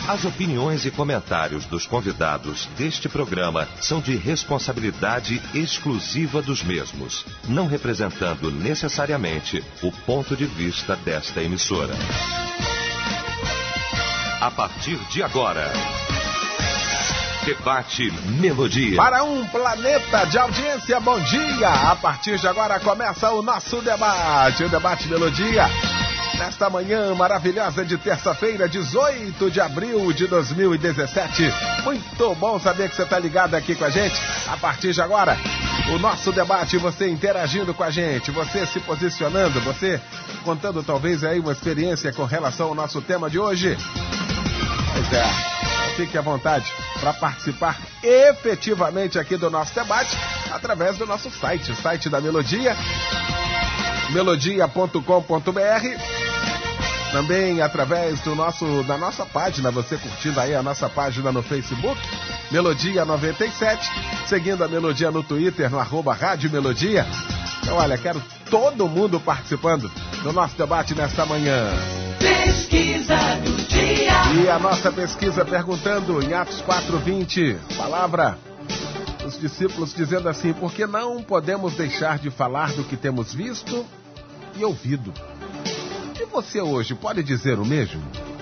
As opiniões e comentários dos convidados deste programa são de responsabilidade exclusiva dos mesmos, não representando necessariamente o ponto de vista desta emissora. A partir de agora, Debate Melodia. Para um planeta de audiência, bom dia! A partir de agora começa o nosso debate, o Debate Melodia. Nesta manhã maravilhosa de terça-feira, 18 de abril de 2017. Muito bom saber que você está ligado aqui com a gente. A partir de agora, o nosso debate, você interagindo com a gente, você se posicionando, você contando talvez aí uma experiência com relação ao nosso tema de hoje. Pois é, fique à vontade para participar efetivamente aqui do nosso debate através do nosso site, o site da Melodia, melodia.com.br. Também através da nossa página, você curtindo aí a nossa página no Facebook, Melodia 97, seguindo a Melodia no Twitter, no @Rádio Melodia. Então, olha, quero todo mundo participando do nosso debate nesta manhã. Pesquisa do dia. E a nossa pesquisa perguntando em Atos 4:20, palavra dos discípulos dizendo assim: por que não podemos deixar de falar do que temos visto e ouvido? E você hoje pode dizer o mesmo?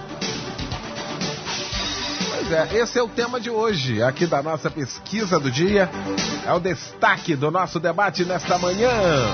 Pois é, esse é o tema de hoje, aqui da nossa pesquisa do dia. É o destaque do nosso debate nesta manhã.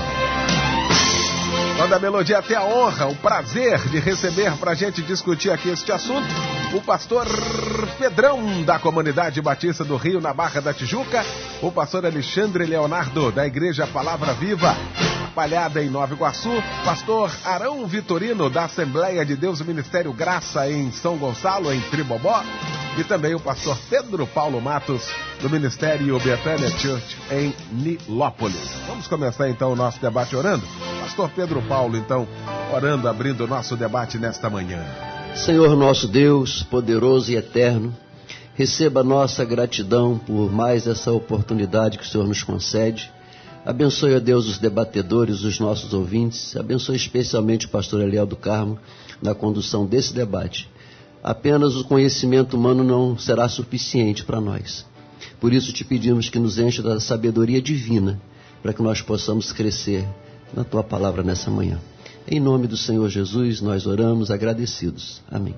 Quando a Melodia tem a honra, o prazer de receber para a gente discutir aqui este assunto, o pastor Pedrão, da Comunidade Batista do Rio, na Barra da Tijuca, o pastor Alexandre Leonardo, da Igreja Palavra Viva, Palhada em Nova Iguaçu, pastor Arão Vitorino, da Assembleia de Deus Ministério Graça, em São Gonçalo, em Tribobó, e também o pastor Pedro Paulo Matos, do Ministério Bethânia Church, em Nilópolis. Vamos começar então o nosso debate orando? Pastor Pedro Paulo, então, orando, abrindo o nosso debate nesta manhã. Senhor nosso Deus, poderoso e eterno, receba nossa gratidão por mais essa oportunidade que o Senhor nos concede. Abençoe, ó Deus, os debatedores, os nossos ouvintes. Abençoe especialmente o pastor Eliel do Carmo na condução desse debate. Apenas o conhecimento humano não será suficiente para nós. Por isso te pedimos que nos enche da sabedoria divina, para que nós possamos crescer na tua palavra nessa manhã. Em nome do Senhor Jesus, nós oramos agradecidos. Amém.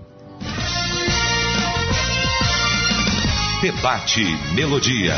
Debate Melodia.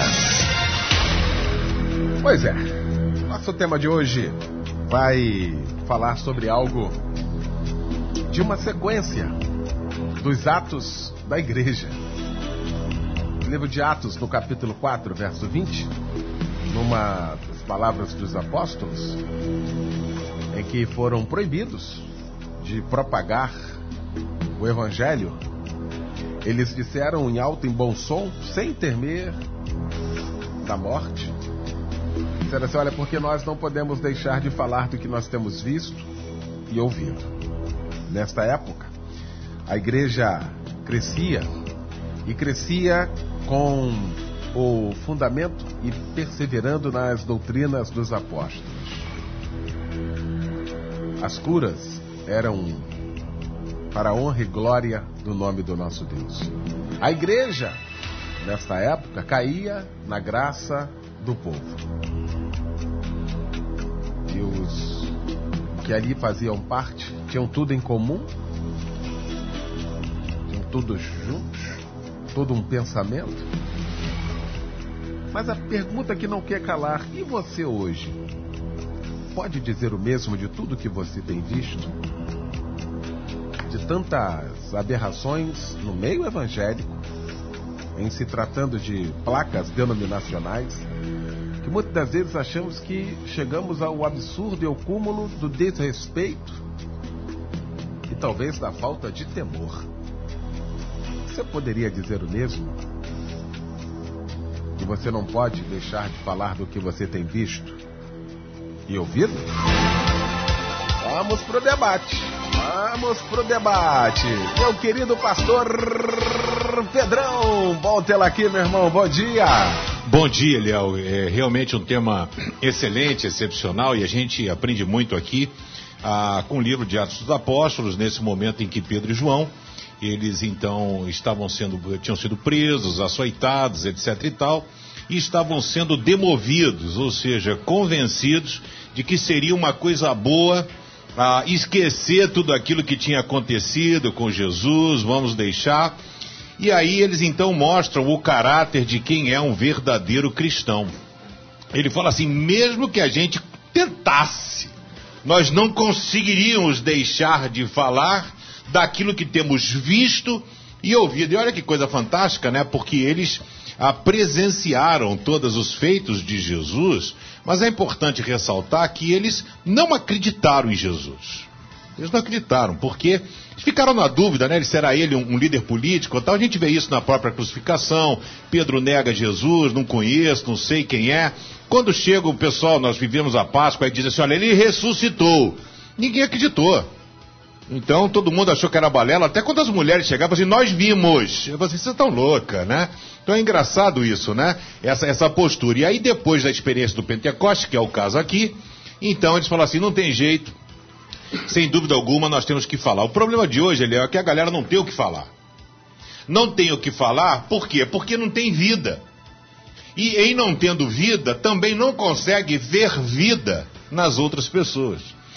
Pois é, nosso tema de hoje vai falar sobre algo de uma sequência dos atos da igreja. No livro de Atos, no capítulo 4, verso 20, numa das palavras dos apóstolos, em que foram proibidos de propagar o evangelho, eles disseram em alto e bom som, sem temer da morte, disseram assim: olha, porque nós não podemos deixar de falar do que nós temos visto e ouvido. Nesta época, a igreja crescia, e crescia com o fundamento e perseverando nas doutrinas dos apóstolos. As curas eram para a honra e glória do nome do nosso Deus. A igreja, nesta época, caía na graça do povo. E os que ali faziam parte tinham tudo em comum, tinham tudo juntos, todo um pensamento. Mas a pergunta que não quer calar: e você hoje? Pode dizer o mesmo de tudo que você tem visto? De tantas aberrações no meio evangélico, em se tratando de placas denominacionais, que muitas das vezes achamos que chegamos ao absurdo e ao cúmulo do desrespeito e talvez da falta de temor. Você poderia dizer o mesmo? Que você não pode deixar de falar do que você tem visto e ouvido? Vamos pro debate. Vamos pro debate. Meu querido pastor Pedrão, bom tê-lo aqui, meu irmão. Bom dia. Bom dia, Léo. É realmente um tema excelente, excepcional, e a gente aprende muito aqui. com o livro de Atos dos Apóstolos, nesse momento em que Pedro e João, eles então tinham sido presos, açoitados, etc. e tal, e estavam sendo demovidos, ou seja, convencidos de que seria uma coisa boa esquecer tudo aquilo que tinha acontecido com Jesus, vamos deixar. E aí eles então mostram o caráter de quem é um verdadeiro cristão. Ele fala assim: mesmo que a gente tentasse, nós não conseguiríamos deixar de falar daquilo que temos visto e ouvido. E olha que coisa fantástica, né? Porque eles presenciaram todos os feitos de Jesus, mas é importante ressaltar que eles não acreditaram em Jesus. Eles não acreditaram, porque ficaram na dúvida, né? Será ele um líder político ou tal? A gente vê isso na própria crucificação. Pedro nega Jesus, não conheço, não sei quem é. Quando chega o pessoal, nós vivemos a Páscoa, e diz assim: olha, ele ressuscitou. Ninguém acreditou. Então todo mundo achou que era balela, até quando as mulheres chegavam assim: nós vimos. Eu falei assim: vocês estão loucas, né? Então é engraçado isso, né? Essa postura. E aí depois da experiência do Pentecoste, que é o caso aqui, então eles falam assim: não tem jeito, sem dúvida alguma nós temos que falar. O problema de hoje, é que a galera não tem o que falar. Não tem o que falar, por quê? Porque não tem vida. E em não tendo vida, também não consegue ver vida nas outras pessoas.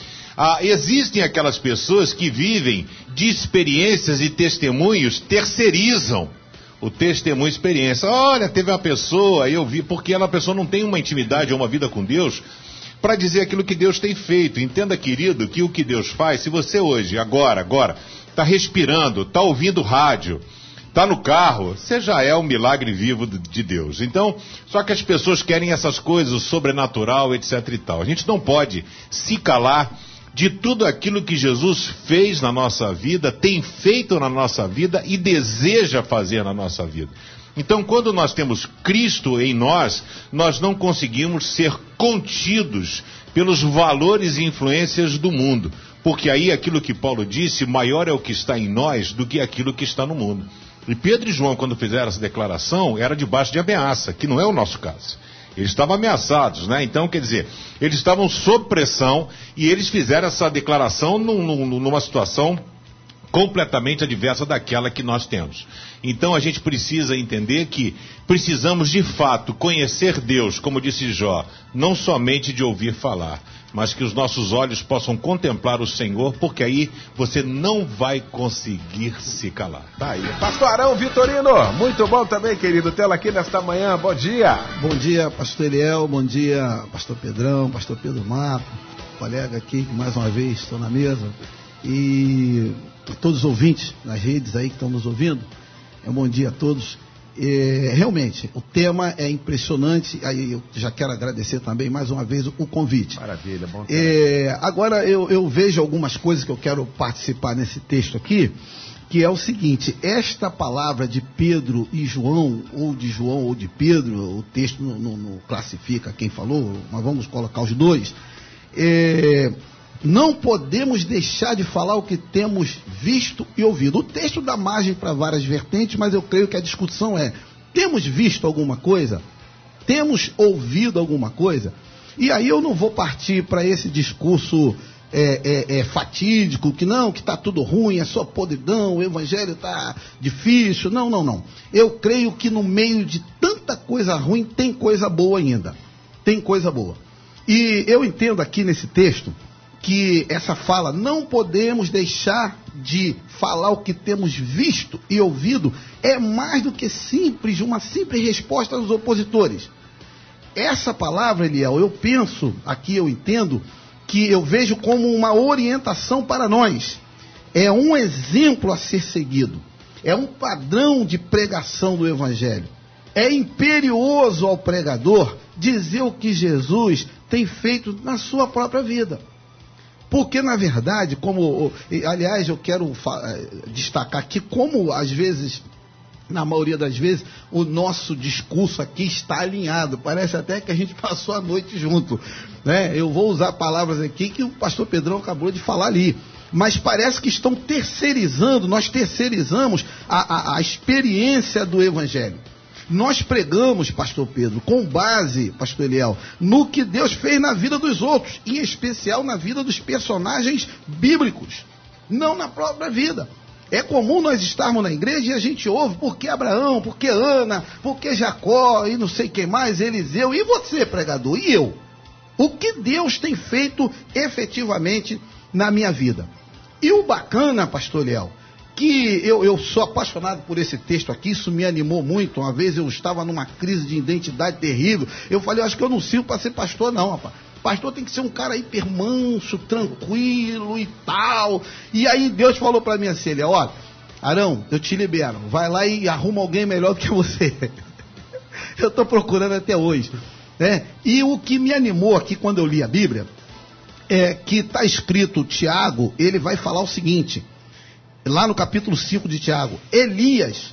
Existem aquelas pessoas que vivem de experiências e testemunhos, terceirizam o testemunho e experiência. Olha, teve uma pessoa, eu vi, porque a pessoa não tem uma intimidade ou uma vida com Deus para dizer aquilo que Deus tem feito. Entenda, querido, que o que Deus faz, se você hoje, agora, está respirando, está ouvindo rádio, está no carro, você já é um milagre vivo de Deus. Então, só que as pessoas querem essas coisas, o sobrenatural, etc e tal. A gente não pode se calar de tudo aquilo que Jesus fez na nossa vida, tem feito na nossa vida e deseja fazer na nossa vida. Então, quando nós temos Cristo em nós, nós não conseguimos ser contidos pelos valores e influências do mundo. Porque aí aquilo que Paulo disse, maior é o que está em nós do que aquilo que está no mundo. E Pedro e João, quando fizeram essa declaração, era debaixo de ameaça, que não é o nosso caso. Eles estavam ameaçados, né? Então, quer dizer, eles estavam sob pressão e eles fizeram essa declaração numa situação completamente adversa daquela que nós temos. Então a gente precisa entender que precisamos de fato conhecer Deus, como disse Jó, não somente de ouvir falar, mas que os nossos olhos possam contemplar o Senhor, porque aí você não vai conseguir se calar. Tá aí. Pastor Arão Vitorino, muito bom também, querido, tê-lo aqui nesta manhã, bom dia. Bom dia, pastor Eliel, bom dia, pastor Pedrão, pastor Pedro Marco, colega aqui, que mais uma vez estou na mesa, e a todos os ouvintes nas redes aí que estão nos ouvindo, bom dia a todos. Realmente, o tema é impressionante, aí eu já quero agradecer também mais uma vez o convite. Maravilha, bom tempo. Agora eu vejo algumas coisas que eu quero participar nesse texto aqui, que é o seguinte: esta palavra de Pedro e João, ou de João ou de Pedro, o texto não classifica quem falou, mas vamos colocar os dois. Não podemos deixar de falar o que temos visto e ouvido. O texto dá margem para várias vertentes, mas eu creio que a discussão é: temos visto alguma coisa? Temos ouvido alguma coisa? E aí eu não vou partir para esse discurso fatídico, que está tudo ruim, é só podridão, o evangelho está difícil. Não. Eu creio que no meio de tanta coisa ruim tem coisa boa ainda. Tem coisa boa. E eu entendo aqui nesse texto que essa fala, não podemos deixar de falar o que temos visto e ouvido, é mais do que uma simples resposta aos opositores. Essa palavra, Eliel, eu penso, aqui eu entendo, que eu vejo como uma orientação para nós. É um exemplo a ser seguido. É um padrão de pregação do Evangelho. É imperioso ao pregador dizer o que Jesus tem feito na sua própria vida. Porque, na verdade, aliás, eu quero destacar aqui como, às vezes, na maioria das vezes, o nosso discurso aqui está alinhado. Parece até que a gente passou a noite junto, né? Eu vou usar palavras aqui que o pastor Pedrão acabou de falar ali. Mas parece que estão terceirizando, nós terceirizamos a experiência do Evangelho. Nós pregamos, pastor Pedro, com base, pastor Eliel, no que Deus fez na vida dos outros, em especial na vida dos personagens bíblicos, não na própria vida. É comum nós estarmos na igreja e a gente ouve por que Abraão, por que Ana, por que Jacó e não sei quem mais, Eliseu, e você, pregador, e eu? O que Deus tem feito efetivamente na minha vida? E o bacana, pastor Eliel, que eu sou apaixonado por esse texto aqui, isso me animou muito. Uma vez eu estava numa crise de identidade terrível, eu falei, acho que eu não sirvo para ser pastor não, rapaz. Pastor tem que ser um cara hiper manso, tranquilo e tal. E aí Deus falou para mim assim, olha, Arão, eu te libero, vai lá e arruma alguém melhor do que você. Eu estou procurando até hoje, né? E o que me animou aqui quando eu li a Bíblia, é que está escrito, Tiago, ele vai falar o seguinte, lá no capítulo 5 de Tiago, Elias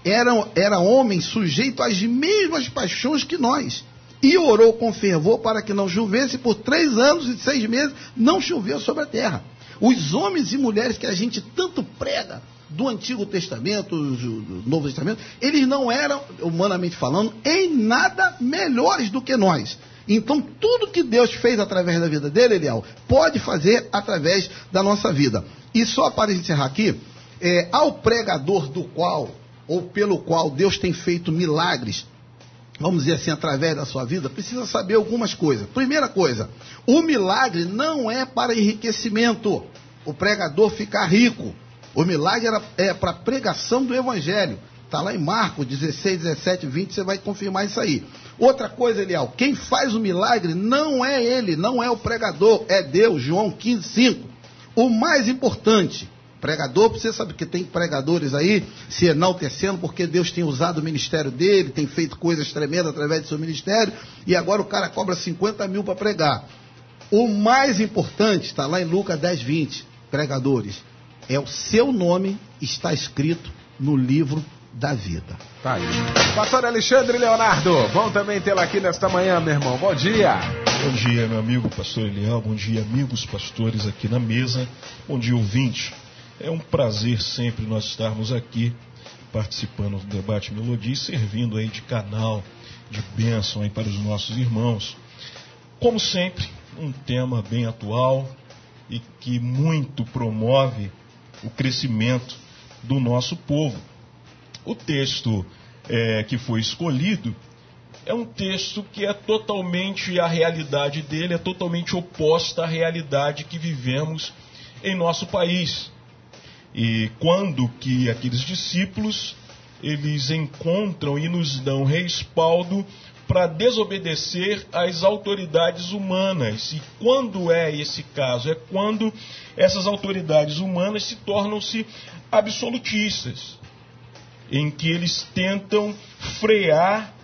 era homem sujeito às mesmas paixões que nós, e orou com fervor para que não chovesse, por 3 anos e 6 meses não choveu sobre a terra. Os homens e mulheres que a gente tanto prega do Antigo Testamento, do Novo Testamento, eles não eram, humanamente falando, em nada melhores do que nós. Então, tudo que Deus fez através da vida dele, Eliel, pode fazer através da nossa vida. E só para encerrar aqui, ao pregador do qual, ou pelo qual Deus tem feito milagres, vamos dizer assim, através da sua vida, precisa saber algumas coisas. Primeira coisa, o milagre não é para enriquecimento, o pregador ficar rico. O milagre é para a pregação do Evangelho. Está lá em Marcos 16, 17, 20, você vai confirmar isso aí. Outra coisa, Eliel, quem faz o milagre não é ele, não é o pregador, é Deus, João 15, 5. O mais importante, pregador, você sabe que tem pregadores aí se enaltecendo porque Deus tem usado o ministério dele, tem feito coisas tremendas através do seu ministério, e agora o cara cobra 50 mil para pregar. O mais importante, está lá em Lucas 10, 20, pregadores, é o seu nome está escrito no livro da vida. Tá aí. Pastor Alexandre Leonardo, bom também tê-lo aqui nesta manhã, meu irmão. Bom dia. Bom dia, meu amigo pastor Eliel. Bom dia, amigos pastores aqui na mesa. Bom dia, ouvinte. É um prazer sempre nós estarmos aqui participando do Debate Melodia e servindo aí de canal de bênção aí para os nossos irmãos. Como sempre, um tema bem atual e que muito promove o crescimento do nosso povo. O texto que foi escolhido é um texto que é totalmente, a realidade dele é totalmente oposta à realidade que vivemos em nosso país. E quando que aqueles discípulos, eles encontram e nos dão respaldo para desobedecer às autoridades humanas. E quando é esse caso? É quando essas autoridades humanas se tornam-se absolutistas, em que eles tentam frear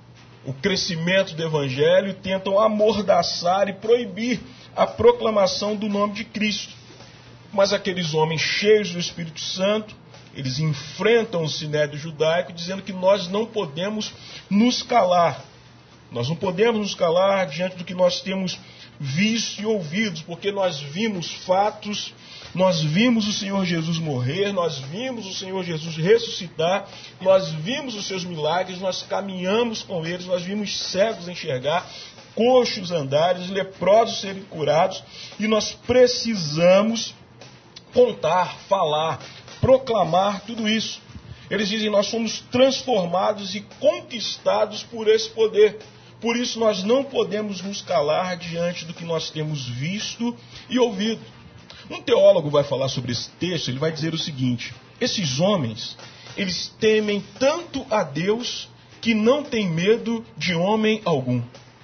o crescimento do Evangelho, tentam amordaçar e proibir a proclamação do nome de Cristo. Mas aqueles homens cheios do Espírito Santo, eles enfrentam o sinédrio judaico dizendo que nós não podemos nos calar. Nós não podemos nos calar diante do que nós temos visto e ouvido, porque nós vimos fatos, nós vimos o Senhor Jesus morrer, nós vimos o Senhor Jesus ressuscitar, nós vimos os seus milagres, nós caminhamos com eles, nós vimos cegos enxergar, coxos andares, leprosos serem curados, e nós precisamos contar, falar, proclamar tudo isso. Eles dizem, nós somos transformados e conquistados por esse poder. Por isso nós não podemos nos calar diante do que nós temos visto e ouvido. Um teólogo vai falar sobre esse texto, ele vai dizer o seguinte: esses homens, eles temem tanto a Deus que não têm medo de homem algum.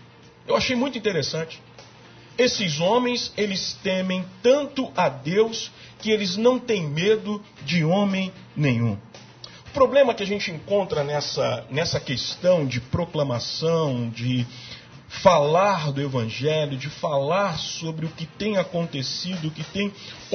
Eu achei muito interessante. Esses homens, eles temem tanto a Deus que eles não têm medo de homem nenhum. O problema que a gente encontra nessa questão de proclamação, de falar do Evangelho, de falar sobre o que tem acontecido, o que tem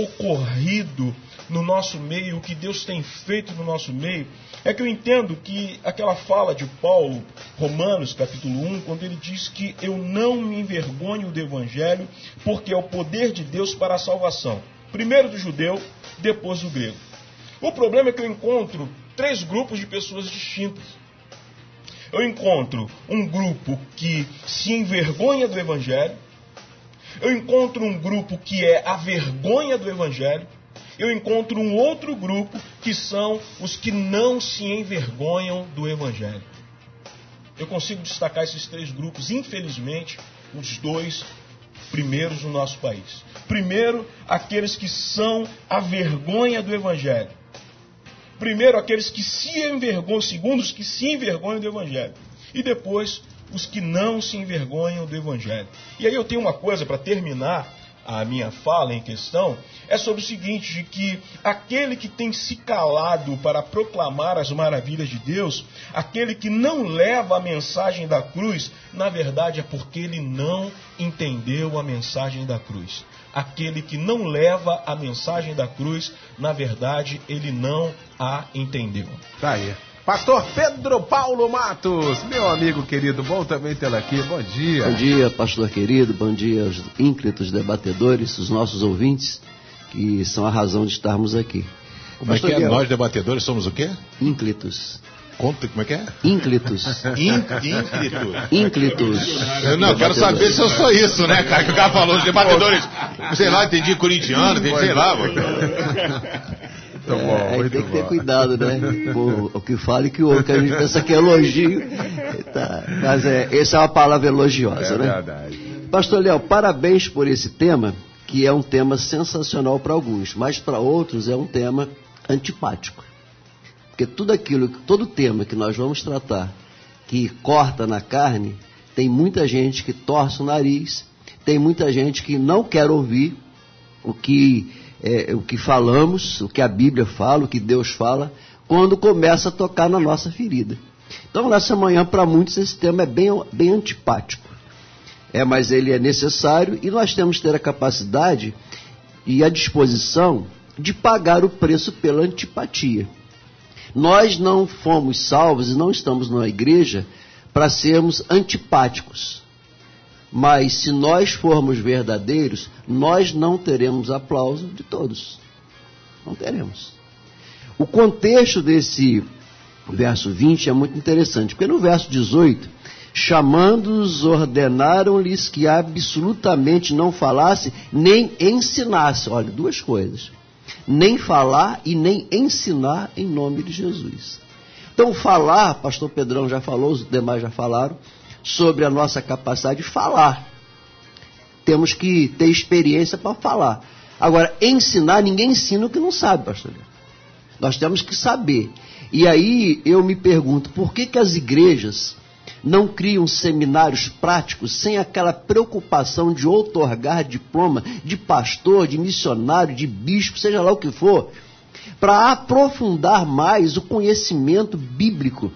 ocorrido no nosso meio, o que Deus tem feito no nosso meio, é que eu entendo que aquela fala de Paulo, Romanos capítulo 1, quando ele diz que eu não me envergonho do Evangelho, porque é o poder de Deus para a salvação. Primeiro do judeu, depois do grego. O problema é que eu encontro 3 grupos de pessoas distintas. Eu encontro um grupo que se envergonha do Evangelho. Eu encontro um grupo que é a vergonha do Evangelho. Eu encontro um outro grupo que são os que não se envergonham do Evangelho. Eu consigo destacar esses três grupos, infelizmente, os dois primeiros no nosso país. Primeiro, aqueles que são a vergonha do Evangelho. Primeiro, aqueles que se envergonham, segundo, os que se envergonham do Evangelho. E depois, os que não se envergonham do Evangelho. E aí eu tenho uma coisa para terminar a minha fala em questão, é sobre o seguinte, de que aquele que tem se calado para proclamar as maravilhas de Deus, aquele que não leva a mensagem da cruz, na verdade é porque ele não entendeu a mensagem da cruz. Aquele que não leva a mensagem da cruz, na verdade, ele não a entendeu. Tá aí. Pastor Pedro Paulo Matos, meu amigo querido, bom também tê-lo aqui, bom dia. Bom dia, pastor querido, bom dia aos ínclitos debatedores, os nossos ouvintes, que são a razão de estarmos aqui. Como é que é? Nós debatedores somos o quê? Ínclitos. Conta, como é que é? Ínclitos. Ínclitos. Ínclitos. Eu não, quero saber se eu sou isso, né, cara? Que o cara falou, os debatedores, sei lá, entendi corintiano, entendi, sei lá. Aí tem que ter cuidado, né? O que fala e que o outro, que a gente pensa que é elogio. Tá. Mas essa é uma palavra elogiosa, né? Verdade. Pastor Léo, parabéns por esse tema, que é um tema sensacional para alguns, mas para outros é um tema antipático. Porque todo tema que nós vamos tratar, que corta na carne, tem muita gente que torce o nariz, tem muita gente que não quer ouvir o que falamos, o que a Bíblia fala, o que Deus fala, quando começa a tocar na nossa ferida. Então, nessa manhã, para muitos, esse tema é bem antipático. Mas ele é necessário e nós temos que ter a capacidade e a disposição de pagar o preço pela antipatia. Nós não fomos salvos e não estamos na igreja para sermos antipáticos. Mas se nós formos verdadeiros, nós não teremos aplauso de todos. Não teremos. O contexto desse verso 20 é muito interessante, porque no verso 18, chamando-os, ordenaram-lhes que absolutamente não falasse, nem ensinasse. Olha, duas coisas. Nem falar e nem ensinar em nome de Jesus. Então, falar, pastor Pedrão já falou, os demais já falaram, sobre a nossa capacidade de falar. Temos que ter experiência para falar. Agora, ensinar, ninguém ensina o que não sabe, pastor. Nós temos que saber. E aí eu me pergunto, por que as igrejas não criam seminários práticos sem aquela preocupação de outorgar diploma de pastor, de missionário, de bispo, seja lá o que for, para aprofundar mais o conhecimento bíblico?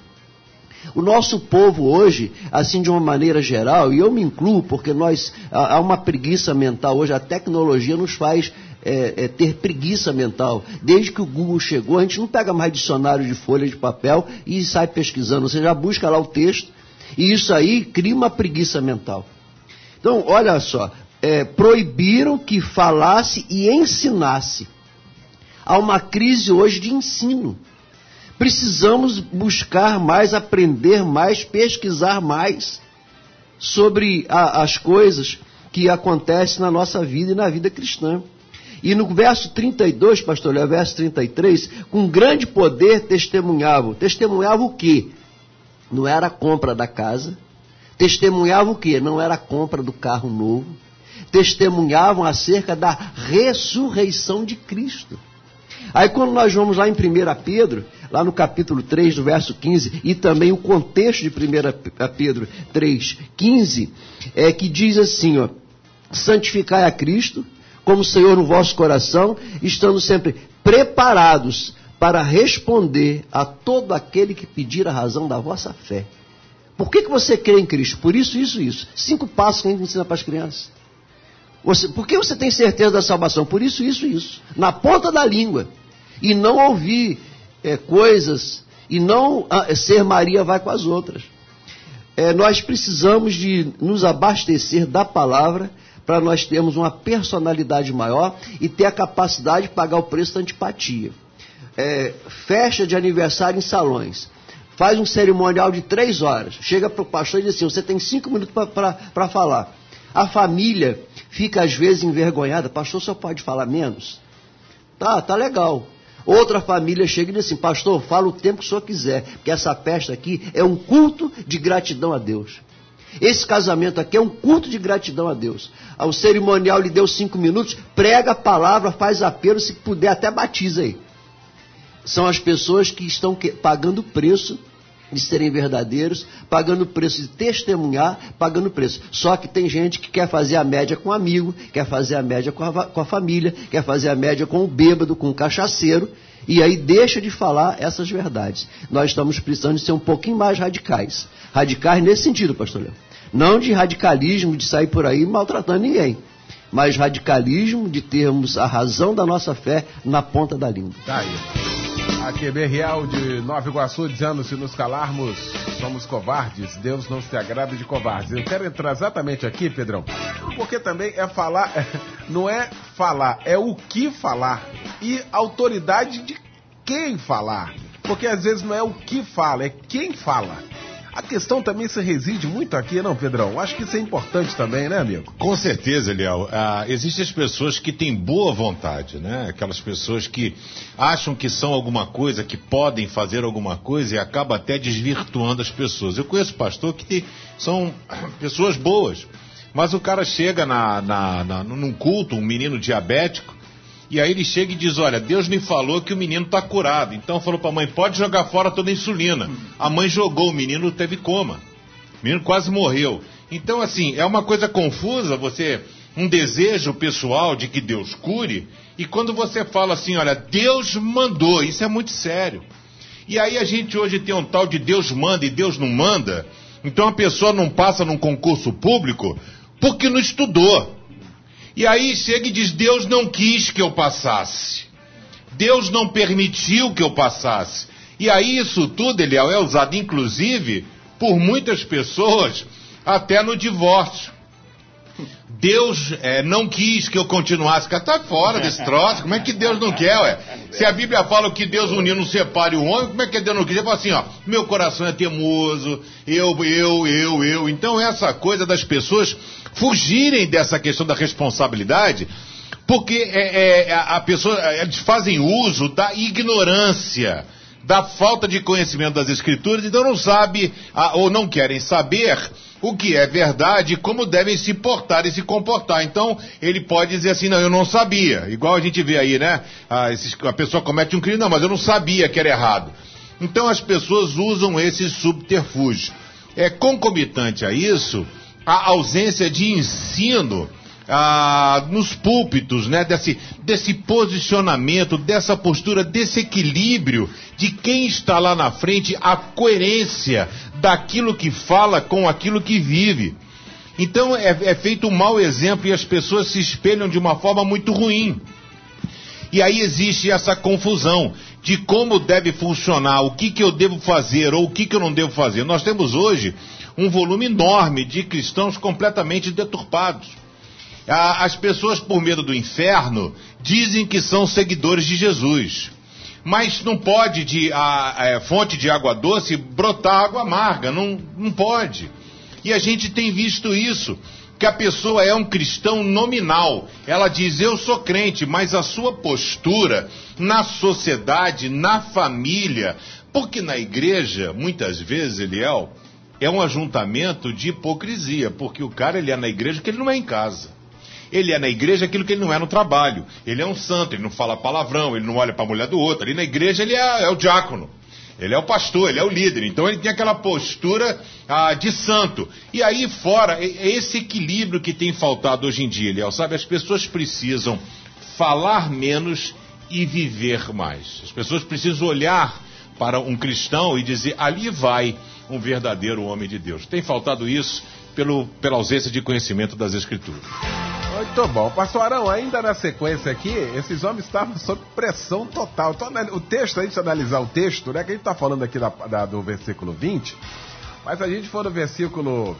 O nosso povo hoje, assim de uma maneira geral, e eu me incluo, porque há uma preguiça mental hoje, a tecnologia nos faz ter preguiça mental. Desde que o Google chegou, a gente não pega mais dicionário de folha de papel e sai pesquisando, você já busca lá o texto, e isso aí cria uma preguiça mental. Então, olha só, proibiram que falasse e ensinasse. Há uma crise hoje de ensino. Precisamos buscar mais, aprender mais, pesquisar mais sobre as coisas que acontecem na nossa vida e na vida cristã. E no verso 32, pastor Léo, verso 33, com grande poder testemunhavam. Testemunhavam o quê? Não era a compra da casa. Testemunhavam o quê? Não era a compra do carro novo. Testemunhavam acerca da ressurreição de Cristo. Aí quando nós vamos lá em 1 Pedro, lá no capítulo 3, do verso 15, e também o contexto de 1 Pedro 3, 15, que diz assim, ó, santificai a Cristo como Senhor no vosso coração, estando sempre preparados para responder a todo aquele que pedir a razão da vossa fé. Por que você crê em Cristo? Por isso, isso, isso. 5 passos que a gente ensina para as crianças. Por que você tem certeza da salvação? Por isso, isso, isso. Na ponta da língua. E não ouvir coisas, e não ser Maria vai com as outras. Nós precisamos de nos abastecer da palavra para nós termos uma personalidade maior e ter a capacidade de pagar o preço da antipatia. Festa de aniversário em salões. faz um cerimonial de 3 horas, chega para o pastor e diz assim, você tem 5 minutos para falar. A família fica às vezes envergonhada, pastor, só pode falar menos? Tá legal. Outra família chega e diz assim, pastor, fala o tempo que o senhor quiser, porque essa festa aqui é um culto de gratidão a Deus. Esse casamento aqui é um culto de gratidão a Deus. O cerimonial lhe deu 5 minutos, prega a palavra, faz apelo, se puder até batiza aí. São as pessoas que estão pagando o preço de serem verdadeiros, pagando o preço de testemunhar, pagando o preço. Só que tem gente que quer fazer a média com o amigo, quer fazer a média com a família, quer fazer a média com o bêbado, com o cachaceiro, e aí deixa de falar essas verdades. Nós estamos precisando de ser um pouquinho mais radicais. Radicais nesse sentido, pastor Léo. Não de radicalismo, de sair por aí maltratando ninguém, mas radicalismo de termos a razão da nossa fé na ponta da língua. Tá aí. A QB Real de Nova Iguaçu dizendo, se nos calarmos, somos covardes, Deus não se agrada de covardes. Eu quero entrar exatamente aqui, Pedrão, porque também é falar, não é falar, é o que falar e autoridade de quem falar, porque às vezes não é o que fala, é quem fala. A questão também se reside muito aqui, não, Pedrão? Acho que isso é importante também, né, amigo? Com certeza, Eliel. Existem as pessoas que têm boa vontade, né? Aquelas pessoas que acham que são alguma coisa, que podem fazer alguma coisa e acabam até desvirtuando as pessoas. Eu conheço pastor que são pessoas boas, mas o cara chega num culto, um menino diabético, e aí ele chega e diz, olha, Deus me falou que o menino está curado. Então falou para a mãe, pode jogar fora toda a insulina. A mãe jogou, o menino teve coma. O menino quase morreu. Então, assim, é uma coisa confusa, um desejo pessoal de que Deus cure, e quando você fala assim, olha, Deus mandou, isso é muito sério. E aí a gente hoje tem um tal de Deus manda e Deus não manda, então a pessoa não passa num concurso público porque não estudou. E aí chega e diz, Deus não quis que eu passasse. Deus não permitiu que eu passasse. E aí isso tudo, Eliel, é usado inclusive por muitas pessoas até no divórcio. Deus não quis que eu continuasse. Cara, tá fora desse troço. Como é que Deus não quer, ué? Se a Bíblia fala que Deus uniu não separe o homem, como é que Deus não quis? Ele fala assim, ó, meu coração é teimoso, eu. Então essa coisa das pessoas fugirem dessa questão da responsabilidade, porque eles fazem uso da ignorância, da falta de conhecimento das Escrituras, então não sabe, ou não querem saber o que é verdade e como devem se portar e se comportar. Então, ele pode dizer assim, não, eu não sabia. Igual a gente vê aí, né? A pessoa comete um crime, não, mas eu não sabia que era errado. Então, as pessoas usam esse subterfúgio. Concomitante a isso, a ausência de ensino nos púlpitos, né? Desse posicionamento, dessa postura, desse equilíbrio de quem está lá na frente, a coerência daquilo que fala com aquilo que vive. Então é feito um mau exemplo e as pessoas se espelham de uma forma muito ruim. E aí existe essa confusão de como deve funcionar, o que eu devo fazer ou o que eu não devo fazer. Nós temos hoje um volume enorme de cristãos completamente deturpados. As pessoas, por medo do inferno, dizem que são seguidores de Jesus. Mas não pode de fonte de água doce brotar água amarga, não pode. E a gente tem visto isso, que a pessoa é um cristão nominal. Ela diz, eu sou crente, mas a sua postura na sociedade, na família, porque na igreja, muitas vezes, Eliel, é um ajuntamento de hipocrisia, porque o cara ele é na igreja que ele não é em casa. Ele é na igreja aquilo que ele não é no trabalho. Ele é um santo, ele não fala palavrão, ele não olha para a mulher do outro. Ali na igreja ele é o diácono, ele é o pastor, ele é o líder. Então ele tem aquela postura de santo. E aí fora, é esse equilíbrio que tem faltado hoje em dia, Eliel, sabe? As pessoas precisam falar menos e viver mais. As pessoas precisam olhar para um cristão e dizer, ali vai um verdadeiro homem de Deus. Tem faltado isso pela ausência de conhecimento das Escrituras. Muito bom. Pastor Arão, ainda na sequência aqui, esses homens estavam sob pressão total. Então, o texto, a gente analisar o texto, né, que a gente está falando aqui do versículo 20, mas a gente for no versículo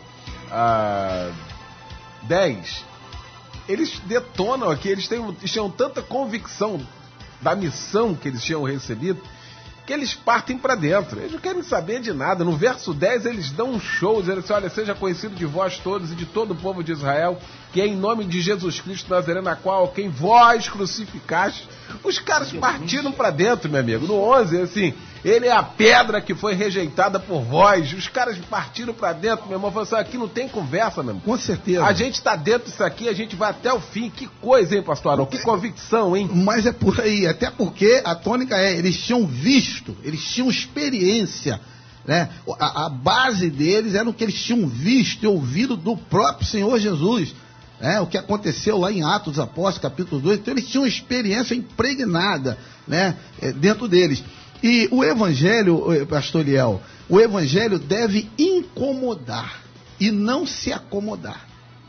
10, eles detonam aqui, eles tinham tanta convicção da missão que eles tinham recebido, que eles partem para dentro. Eles não querem saber de nada. No verso 10 eles dão um show, dizendo assim: olha, seja conhecido de vós todos e de todo o povo de Israel, que é em nome de Jesus Cristo Nazareno, a quem vós crucificaste. Os caras partiram para dentro, meu amigo. No 11, assim, ele é a pedra que foi rejeitada por vós. Os caras partiram para dentro, meu irmão. Falaram assim: aqui não tem conversa, meu irmão. Com certeza. A gente está dentro disso aqui, a gente vai até o fim. Que coisa, hein, pastor Arão? Que convicção, hein? Mas é por aí, até porque a tônica eles tinham visto, eles tinham experiência, né? A base deles era o que eles tinham visto e ouvido do próprio Senhor Jesus, né? O que aconteceu lá em Atos dos Apóstolos, capítulo 2, então eles tinham experiência impregnada, né? Dentro deles. E o evangelho, pastor Eliel, o evangelho deve incomodar e não se acomodar.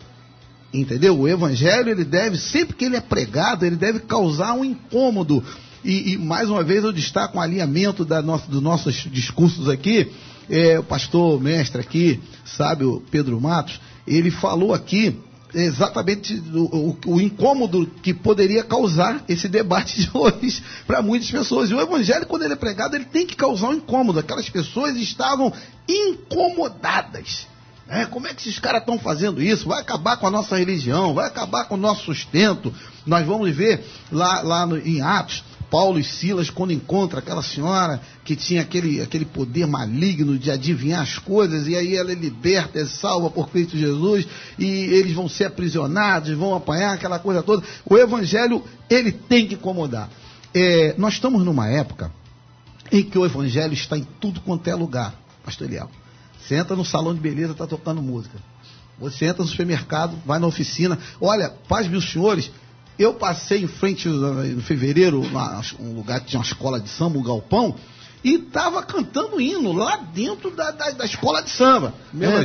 Entendeu? O evangelho, ele deve, sempre que ele é pregado, ele deve causar um incômodo. E mais uma vez eu destaco um alinhamento dos nossos discursos aqui. O pastor mestre aqui, sabe, o Pedro Matos, ele falou aqui exatamente o incômodo que poderia causar esse debate de hoje para muitas pessoas. E o evangelho, quando ele é pregado, ele tem que causar um incômodo. Aquelas pessoas estavam incomodadas. Como é que esses caras estão fazendo isso? Vai acabar com a nossa religião, vai acabar com o nosso sustento. Nós vamos ver lá em Atos, Paulo e Silas, quando encontram aquela senhora que tinha aquele poder maligno de adivinhar as coisas, e aí ela é liberta, é salva por Cristo Jesus, e eles vão ser aprisionados, vão apanhar, aquela coisa toda. O evangelho, ele tem que incomodar. Nós estamos numa época em que o evangelho está em tudo quanto é lugar, pastor Eliel. Você entra no salão de beleza, está tocando música. Você entra no supermercado, vai na oficina. Olha, paz meus senhores, eu passei em frente, em fevereiro, um lugar que tinha uma escola de samba, um galpão, e estava cantando hino lá dentro da escola de samba.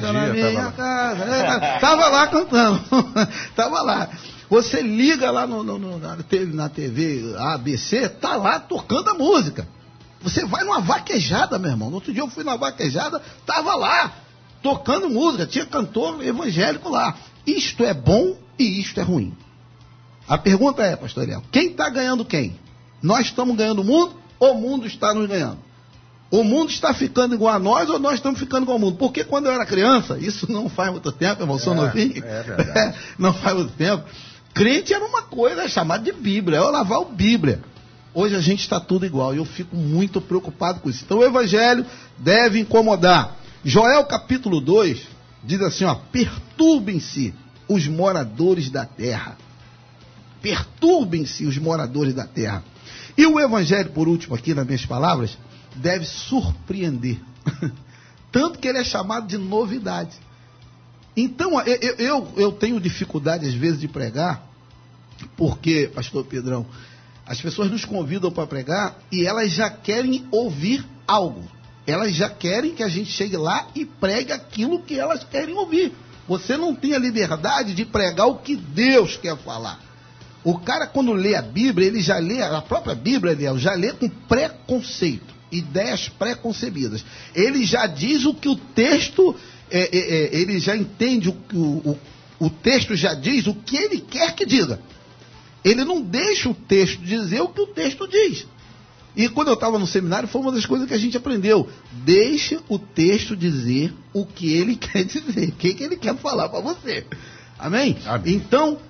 Estava lá cantando. Estava lá. Você liga lá na TV ABC, está lá tocando a música. Você vai numa vaquejada, meu irmão. No outro dia eu fui numa vaquejada, estava lá, tocando música, tinha cantor evangélico lá. Isto é bom e isto é ruim. A pergunta é, pastor Eliel, quem está ganhando quem? Nós estamos ganhando o mundo ou o mundo está nos ganhando? O mundo está ficando igual a nós ou nós estamos ficando igual ao mundo? Porque quando eu era criança, isso não faz muito tempo, irmão, sou novinho, não faz muito tempo, crente era uma coisa chamada de Bíblia, eu lavar o Bíblia. Hoje a gente está tudo igual e eu fico muito preocupado com isso. Então o evangelho deve incomodar. Joel capítulo 2 diz assim, perturbem-se os moradores da terra. Perturbem-se os moradores da terra. E o evangelho, por último aqui nas minhas palavras, deve surpreender. Tanto que ele é chamado de novidade. Então eu tenho dificuldade às vezes de pregar, porque, pastor Pedrão, as pessoas nos convidam para pregar e elas já querem ouvir algo. Elas já querem que a gente chegue lá e pregue aquilo que elas querem ouvir. Você não tem a liberdade de pregar o que Deus quer falar. O cara, quando lê a Bíblia, ele já lê, a própria Bíblia, ele já lê com preconceito, ideias preconcebidas. Ele já diz o que o texto, ele já entende o texto já diz o que ele quer que diga. Ele não deixa o texto dizer o que o texto diz. E quando eu estava no seminário, foi uma das coisas que a gente aprendeu. Deixe o texto dizer o que ele quer dizer, o que ele quer falar para você. Amém? Amém? Então,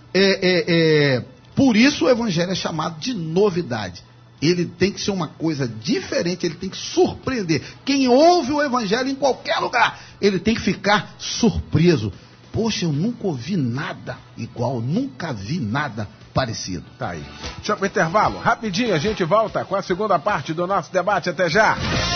por isso o evangelho é chamado de novidade. Ele tem que ser uma coisa diferente, ele tem que surpreender. Quem ouve o evangelho em qualquer lugar, ele tem que ficar surpreso. Poxa, eu nunca ouvi nada igual, nunca vi nada parecido. Tá aí. Deixa eu pro intervalo. Rapidinho, a gente volta com a segunda parte do nosso debate. Até já.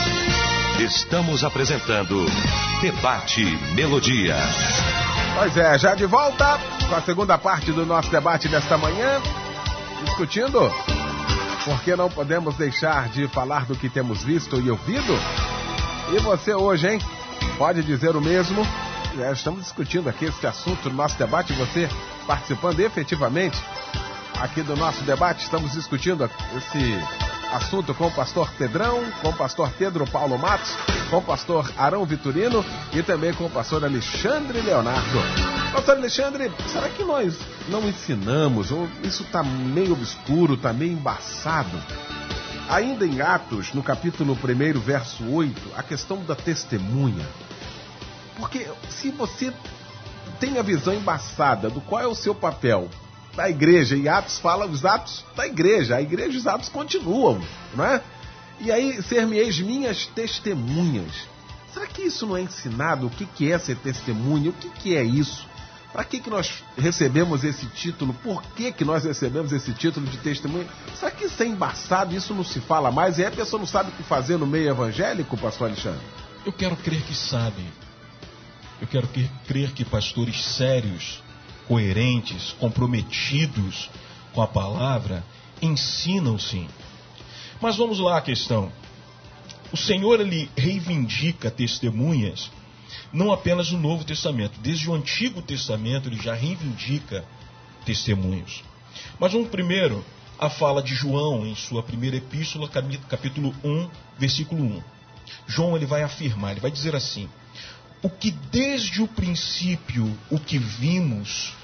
Estamos apresentando Debate Melodia. Pois é, já de volta com a segunda parte do nosso debate desta manhã, discutindo por que não podemos deixar de falar do que temos visto e ouvido. E você hoje, hein? Pode dizer o mesmo. Estamos discutindo aqui esse assunto no nosso debate, você participando efetivamente aqui do nosso debate. Estamos discutindo esse assunto com o pastor Pedrão, com o pastor Pedro Paulo Matos, com o pastor Arão Vitorino e também com o pastor Alexandre Leonardo. Pastor Alexandre, será que nós não ensinamos, ou isso está meio obscuro, está meio embaçado, Ainda em Atos, no capítulo 1, verso 8, a questão da testemunha. Porque se você tem a visão embaçada do qual é o seu papel da igreja, e Atos fala os atos da igreja, a igreja e os atos continuam, não é? E aí, ser-me-eis minhas testemunhas. Será que isso não é ensinado? O que é ser testemunha? O que é isso? Para que nós recebemos esse título? Por que nós recebemos esse título de testemunha? Será que isso é embaçado? Isso não se fala mais? E aí a pessoa não sabe o que fazer no meio evangélico, pastor Alexandre? Eu quero crer que sabem. Eu quero crer que pastores sérios, coerentes, comprometidos com a palavra, ensinam sim. Mas vamos lá à questão. O Senhor, ele reivindica testemunhas, não apenas no Novo Testamento. Desde o Antigo Testamento, ele já reivindica testemunhos. Mas vamos primeiro à fala de João, em sua primeira epístola, capítulo 1, versículo 1. João, ele vai afirmar, ele vai dizer assim: o que desde o princípio, o que vimos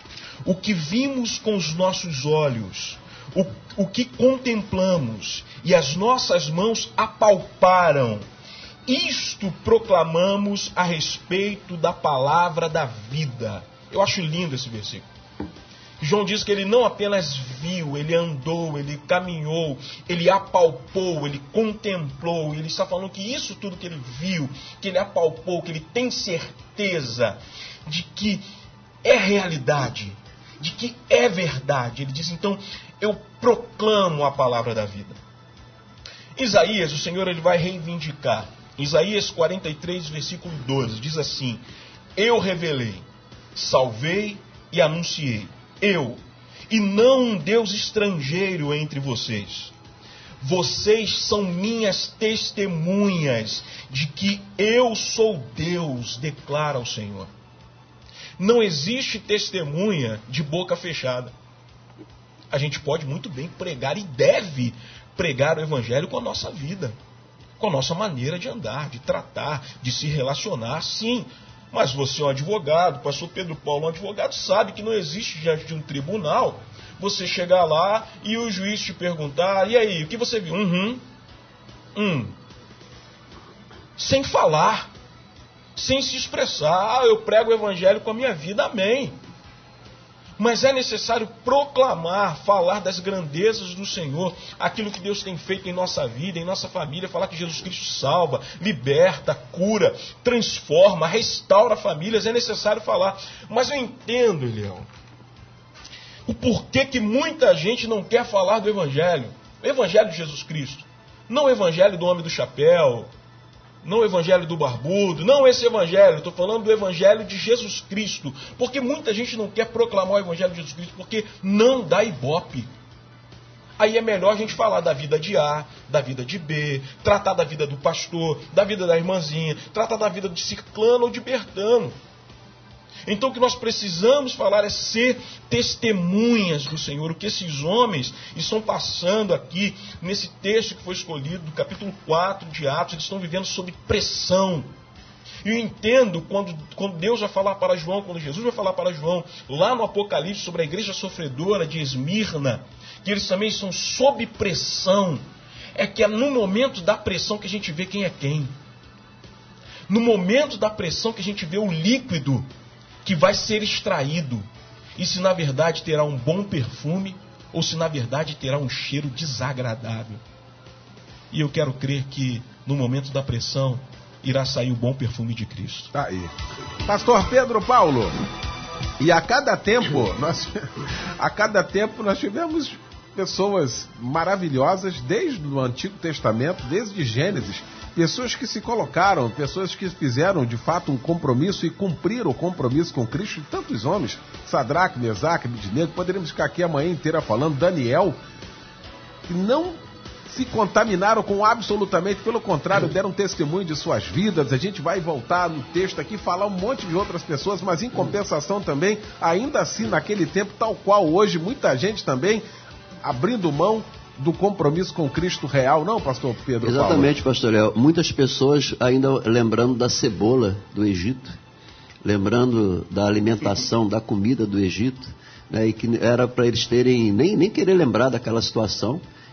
com os nossos olhos, o que contemplamos e as nossas mãos apalparam, isto proclamamos a respeito da palavra da vida. Eu acho lindo esse versículo. João diz que ele não apenas viu, ele andou, ele caminhou, ele apalpou, ele contemplou. Ele está falando que isso tudo que ele viu, que ele apalpou, que ele tem certeza de que é realidade, de que é verdade. Ele diz, então, eu proclamo a palavra da vida. Isaías, o Senhor, ele vai reivindicar. Isaías 43, versículo 12, diz assim: eu revelei, salvei e anunciei. Eu, e não um Deus estrangeiro entre vocês. Vocês são minhas testemunhas de que eu sou Deus, declara o Senhor. Não existe testemunha de boca fechada. A gente pode muito bem pregar e deve pregar o Evangelho com a nossa vida, com a nossa maneira de andar, de tratar, de se relacionar, sim. Mas você é um advogado, o pastor Pedro Paulo, um advogado, sabe que não existe diante de um tribunal você chegar lá e o juiz te perguntar, e aí, o que você viu? Sem falar, sem se expressar, eu prego o evangelho com a minha vida, amém. Mas é necessário proclamar, falar das grandezas do Senhor, aquilo que Deus tem feito em nossa vida, em nossa família, falar que Jesus Cristo salva, liberta, cura, transforma, restaura famílias, é necessário falar. Mas eu entendo, Eliel, o porquê que muita gente não quer falar do Evangelho. O Evangelho de Jesus Cristo, não o Evangelho do homem do chapéu, não o evangelho do barbudo, não esse evangelho, estou falando do evangelho de Jesus Cristo, porque muita gente não quer proclamar o evangelho de Jesus Cristo, porque não dá ibope. Aí é melhor a gente falar da vida de A, da vida de B, tratar da vida do pastor, da vida da irmãzinha, tratar da vida de ciclano ou de bertano. Então o que nós precisamos falar é ser testemunhas do Senhor. O que esses homens estão passando aqui, nesse texto que foi escolhido, do capítulo 4 de Atos, eles estão vivendo sob pressão. E eu entendo quando Deus vai falar para João, quando Jesus vai falar para João, lá no Apocalipse, sobre a igreja sofredora de Esmirna, que eles também estão sob pressão. É que é no momento da pressão que a gente vê quem é quem. No momento da pressão que a gente vê o líquido que vai ser extraído, e se na verdade terá um bom perfume, ou se na verdade terá um cheiro desagradável. E eu quero crer que no momento da pressão irá sair o bom perfume de Cristo. Tá aí. Pastor Pedro Paulo, e a cada tempo nós tivemos pessoas maravilhosas, desde o Antigo Testamento, desde Gênesis, pessoas que se colocaram, pessoas que fizeram de fato um compromisso e cumpriram o compromisso com Cristo, tantos homens, Sadraque, Mesaque, Abednego, poderíamos ficar aqui a manhã inteira falando, Daniel, que não se contaminaram com absolutamente, pelo contrário, deram testemunho de suas vidas. A gente vai voltar no texto aqui, falar um monte de outras pessoas, mas em compensação também, ainda assim naquele tempo, tal qual hoje, muita gente também abrindo mão do compromisso com Cristo real, não, pastor Pedro? Exatamente, Paulo? pastor Léo. Muitas pessoas ainda lembrando da cebola do Egito, lembrando da alimentação, da comida do Egito, né, e que era para eles terem, nem querer lembrar daquela situação,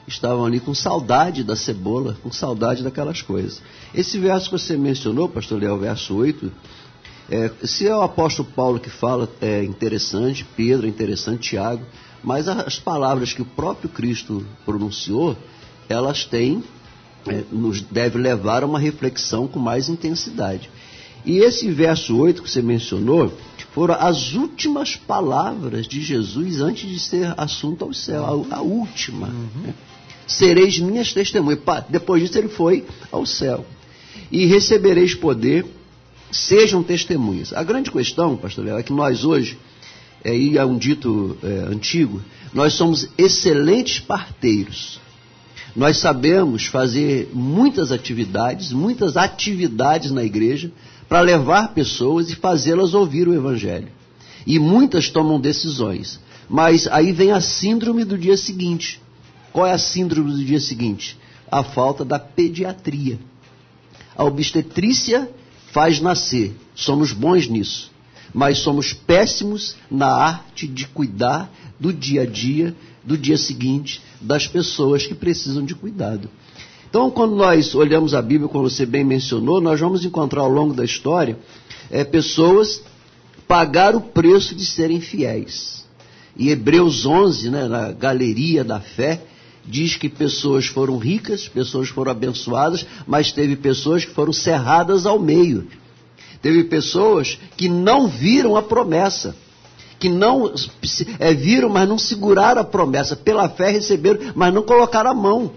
estavam ali com saudade da cebola, com saudade daquelas coisas. Esse verso que você mencionou, pastor Léo, verso 8, se é o apóstolo Paulo que fala, é interessante, Pedro é interessante, Tiago, mas as palavras que o próprio Cristo pronunciou, elas têm, nos deve levar a uma reflexão com mais intensidade. E esse verso 8 que você mencionou, foram as últimas palavras de Jesus antes de ser assunto ao céu, a última. Né? Sereis minhas testemunhas. Depois disso ele foi ao céu. E recebereis poder, sejam testemunhas. A grande questão, pastor Léo, é que nós hoje, e é um dito antigo, nós somos excelentes parteiros. Nós sabemos fazer muitas atividades na igreja, para levar pessoas e fazê-las ouvir o Evangelho. E muitas tomam decisões. Mas aí vem a síndrome do dia seguinte. Qual é a síndrome do dia seguinte? A falta da pediatria. A obstetrícia faz nascer. Somos bons nisso. Mas somos péssimos na arte de cuidar do dia a dia, do dia seguinte, das pessoas que precisam de cuidado. Então, quando nós olhamos a Bíblia, como você bem mencionou, nós vamos encontrar ao longo da história pessoas pagar o preço de serem fiéis. E Hebreus 11, na galeria da fé, diz que pessoas foram ricas, pessoas foram abençoadas, mas teve pessoas que foram cerradas ao meio. Teve pessoas que não viram a promessa, que não viram, mas não seguraram a promessa. Pela fé receberam, mas não colocaram a mão.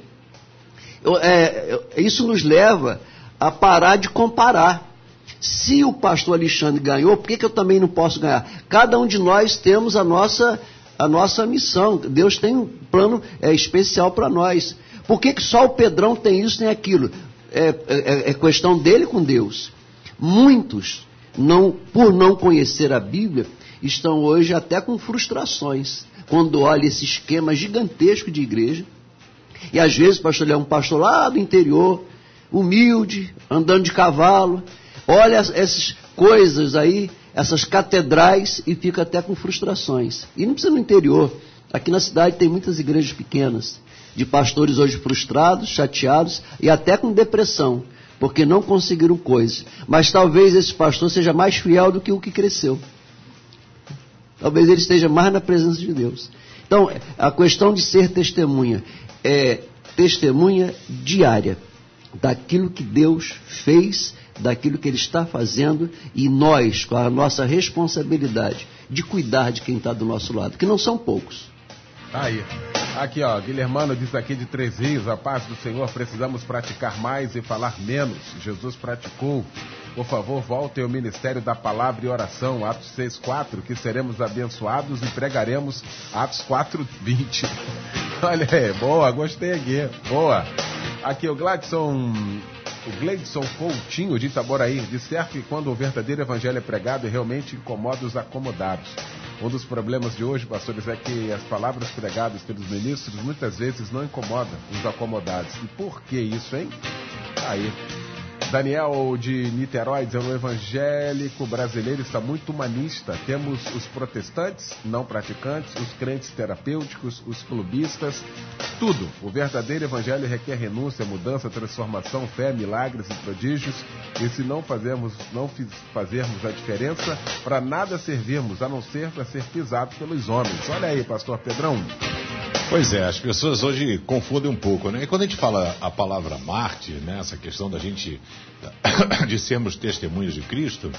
Isso nos leva a parar de comparar. Se o pastor Alexandre ganhou, por que eu também não posso ganhar? Cada um de nós temos a nossa missão. Deus tem um plano especial para nós. Por que só o Pedrão tem isso, tem aquilo? É questão dele com Deus. Muitos, por não conhecer a Bíblia, estão hoje até com frustrações, quando olha esse esquema gigantesco de igreja. E às vezes, pastor Léo, um pastor lá do interior, humilde, andando de cavalo, olha essas coisas aí, essas catedrais, e fica até com frustrações. E não precisa no interior. Aqui na cidade tem muitas igrejas pequenas, de pastores hoje frustrados, chateados e até com depressão, porque não conseguiram coisas. Mas talvez esse pastor seja mais fiel do que o que cresceu. Talvez ele esteja mais na presença de Deus. Então, a questão de ser testemunha é testemunha diária daquilo que Deus fez, daquilo que Ele está fazendo, e nós, com a nossa responsabilidade de cuidar de quem está do nosso lado, que não são poucos. Aí, aqui ó, Guilhermano diz aqui de Três Rios: a paz do Senhor, precisamos praticar mais e falar menos. Jesus praticou. Por favor, voltem ao Ministério da Palavra e Oração, Atos 6:4, que seremos abençoados e pregaremos Atos 4:20. Olha aí, boa, gostei aqui, boa. Aqui o Gleidson Coutinho de Itaboraí, de certo que quando o verdadeiro evangelho é pregado, realmente incomoda os acomodados. Um dos problemas de hoje, pastores, é que as palavras pregadas pelos ministros muitas vezes não incomodam os acomodados. E por que isso, hein? Aí. Daniel de Niterói dizendo: o evangélico brasileiro está muito humanista. Temos os protestantes não praticantes, os crentes terapêuticos, os clubistas, tudo. O verdadeiro evangelho requer renúncia, mudança, transformação, fé, milagres e prodígios. E se não fazermos a diferença, para nada servirmos, a não ser para ser pisados pelos homens. Olha aí, pastor Pedrão. Pois é, as pessoas hoje confundem um pouco, né? E quando a gente fala a palavra mártir, né, essa questão da gente de sermos testemunhas de Cristo,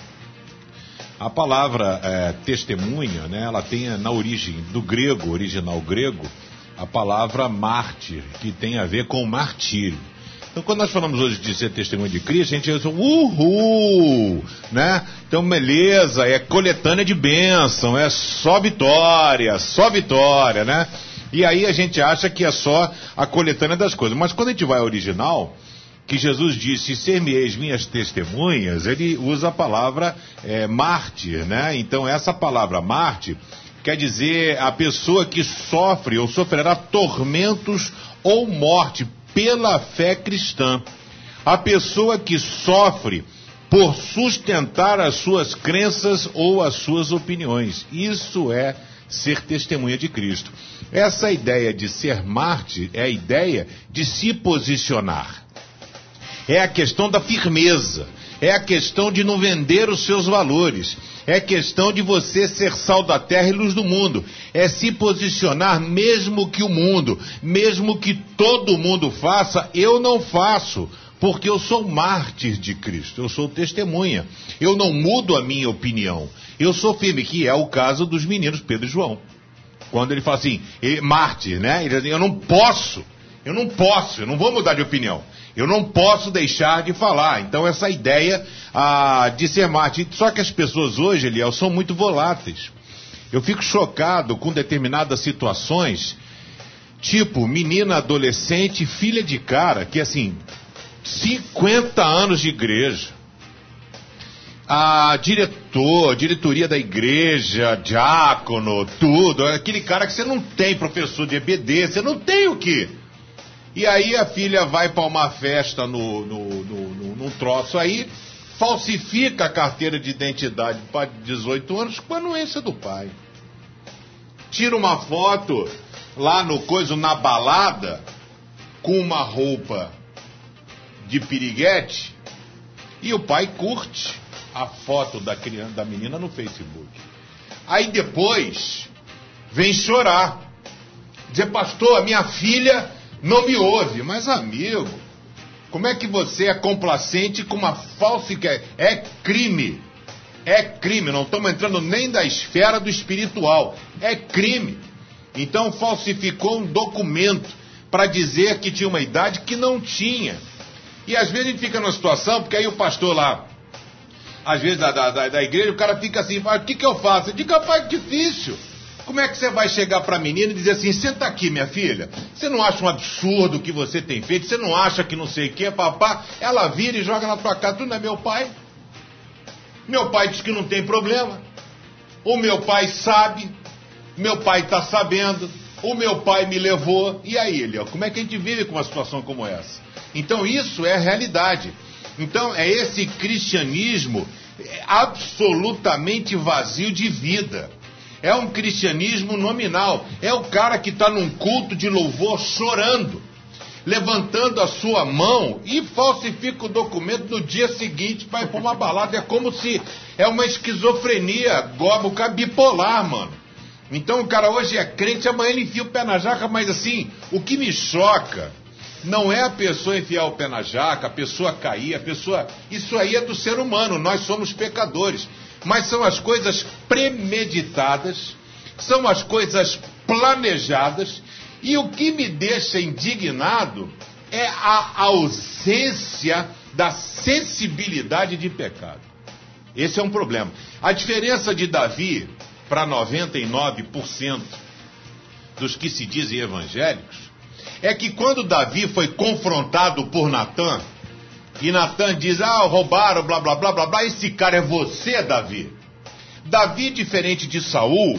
a palavra testemunha, né, ela tem na origem do grego, original grego, a palavra mártir, que tem a ver com martírio. Então, quando nós falamos hoje de ser testemunha de Cristo, a gente diz uhul, né? Então, beleza, é coletânea de bênção, é só vitória, né? E aí a gente acha que é só a coletânea das coisas. Mas quando a gente vai ao original, que Jesus disse: ser-me-eis minhas testemunhas, ele usa a palavra mártir, né? Então essa palavra mártir quer dizer a pessoa que sofre ou sofrerá tormentos ou morte pela fé cristã. A pessoa que sofre por sustentar as suas crenças ou as suas opiniões. Isso é ser testemunha de Cristo. Essa ideia de ser mártir é a ideia de se posicionar. É a questão da firmeza. É a questão de não vender os seus valores. É a questão de você ser sal da terra e luz do mundo. É se posicionar mesmo que o mundo, mesmo que todo mundo faça, eu não faço. Porque eu sou mártir de Cristo, eu sou testemunha. Eu não mudo a minha opinião. Eu sou firme, que é o caso dos meninos Pedro e João. Quando ele fala assim, mártir, né? Ele diz assim, eu não vou mudar de opinião. Eu não posso deixar de falar. Então essa ideia de ser mártir. Só que as pessoas hoje, Eliel, são muito voláteis. Eu fico chocado com determinadas situações, tipo menina adolescente, filha de cara, que assim, 50 anos de igreja. A diretoria da igreja, diácono, tudo, aquele cara que você não tem professor de EBD, você não tem o quê? E aí a filha vai para uma festa num troço aí, falsifica a carteira de identidade para 18 anos com a anuência do pai. Tira uma foto lá na balada, com uma roupa de piriguete, e o pai curte a foto da menina no Facebook. Aí depois vem chorar, dizer, pastor, a minha filha não me ouve. Mas amigo, como é que você é complacente com uma falsificação? É crime, não estamos entrando nem da esfera do espiritual, é crime. Então falsificou um documento para dizer que tinha uma idade que não tinha. E às vezes a gente fica numa situação, porque aí o pastor lá, às vezes da igreja, o cara fica assim, o que eu faço? Eu digo, rapaz, difícil. Como é que você vai chegar para a menina e dizer assim, senta aqui, minha filha, você não acha um absurdo o que você tem feito? Você não acha que não sei o que, papá? Ela vira e joga na tua cara, tu não é meu pai? Meu pai diz que não tem problema. O meu pai sabe, meu pai está sabendo, o meu pai me levou. E aí, Eliel, como é que a gente vive com uma situação como essa? Então isso é a realidade. Então é esse cristianismo absolutamente vazio de vida. É um cristianismo nominal. É o cara que está num culto de louvor chorando, levantando a sua mão e falsifica o documento no dia seguinte para ir para uma balada. É como se é uma esquizofrenia, o cara bipolar, mano. Então o cara hoje é crente, amanhã ele enfia o pé na jaca, mas assim, o que me choca não é a pessoa enfiar o pé na jaca, a pessoa cair, isso aí é do ser humano, nós somos pecadores. Mas são as coisas premeditadas, são as coisas planejadas, e o que me deixa indignado é a ausência da sensibilidade de pecado. Esse é um problema. A diferença de Davi para 99% dos que se dizem evangélicos é que quando Davi foi confrontado por Natã, e Natã diz, roubaram, blá, blá, blá, blá, blá, esse cara é você, Davi. Davi, diferente de Saul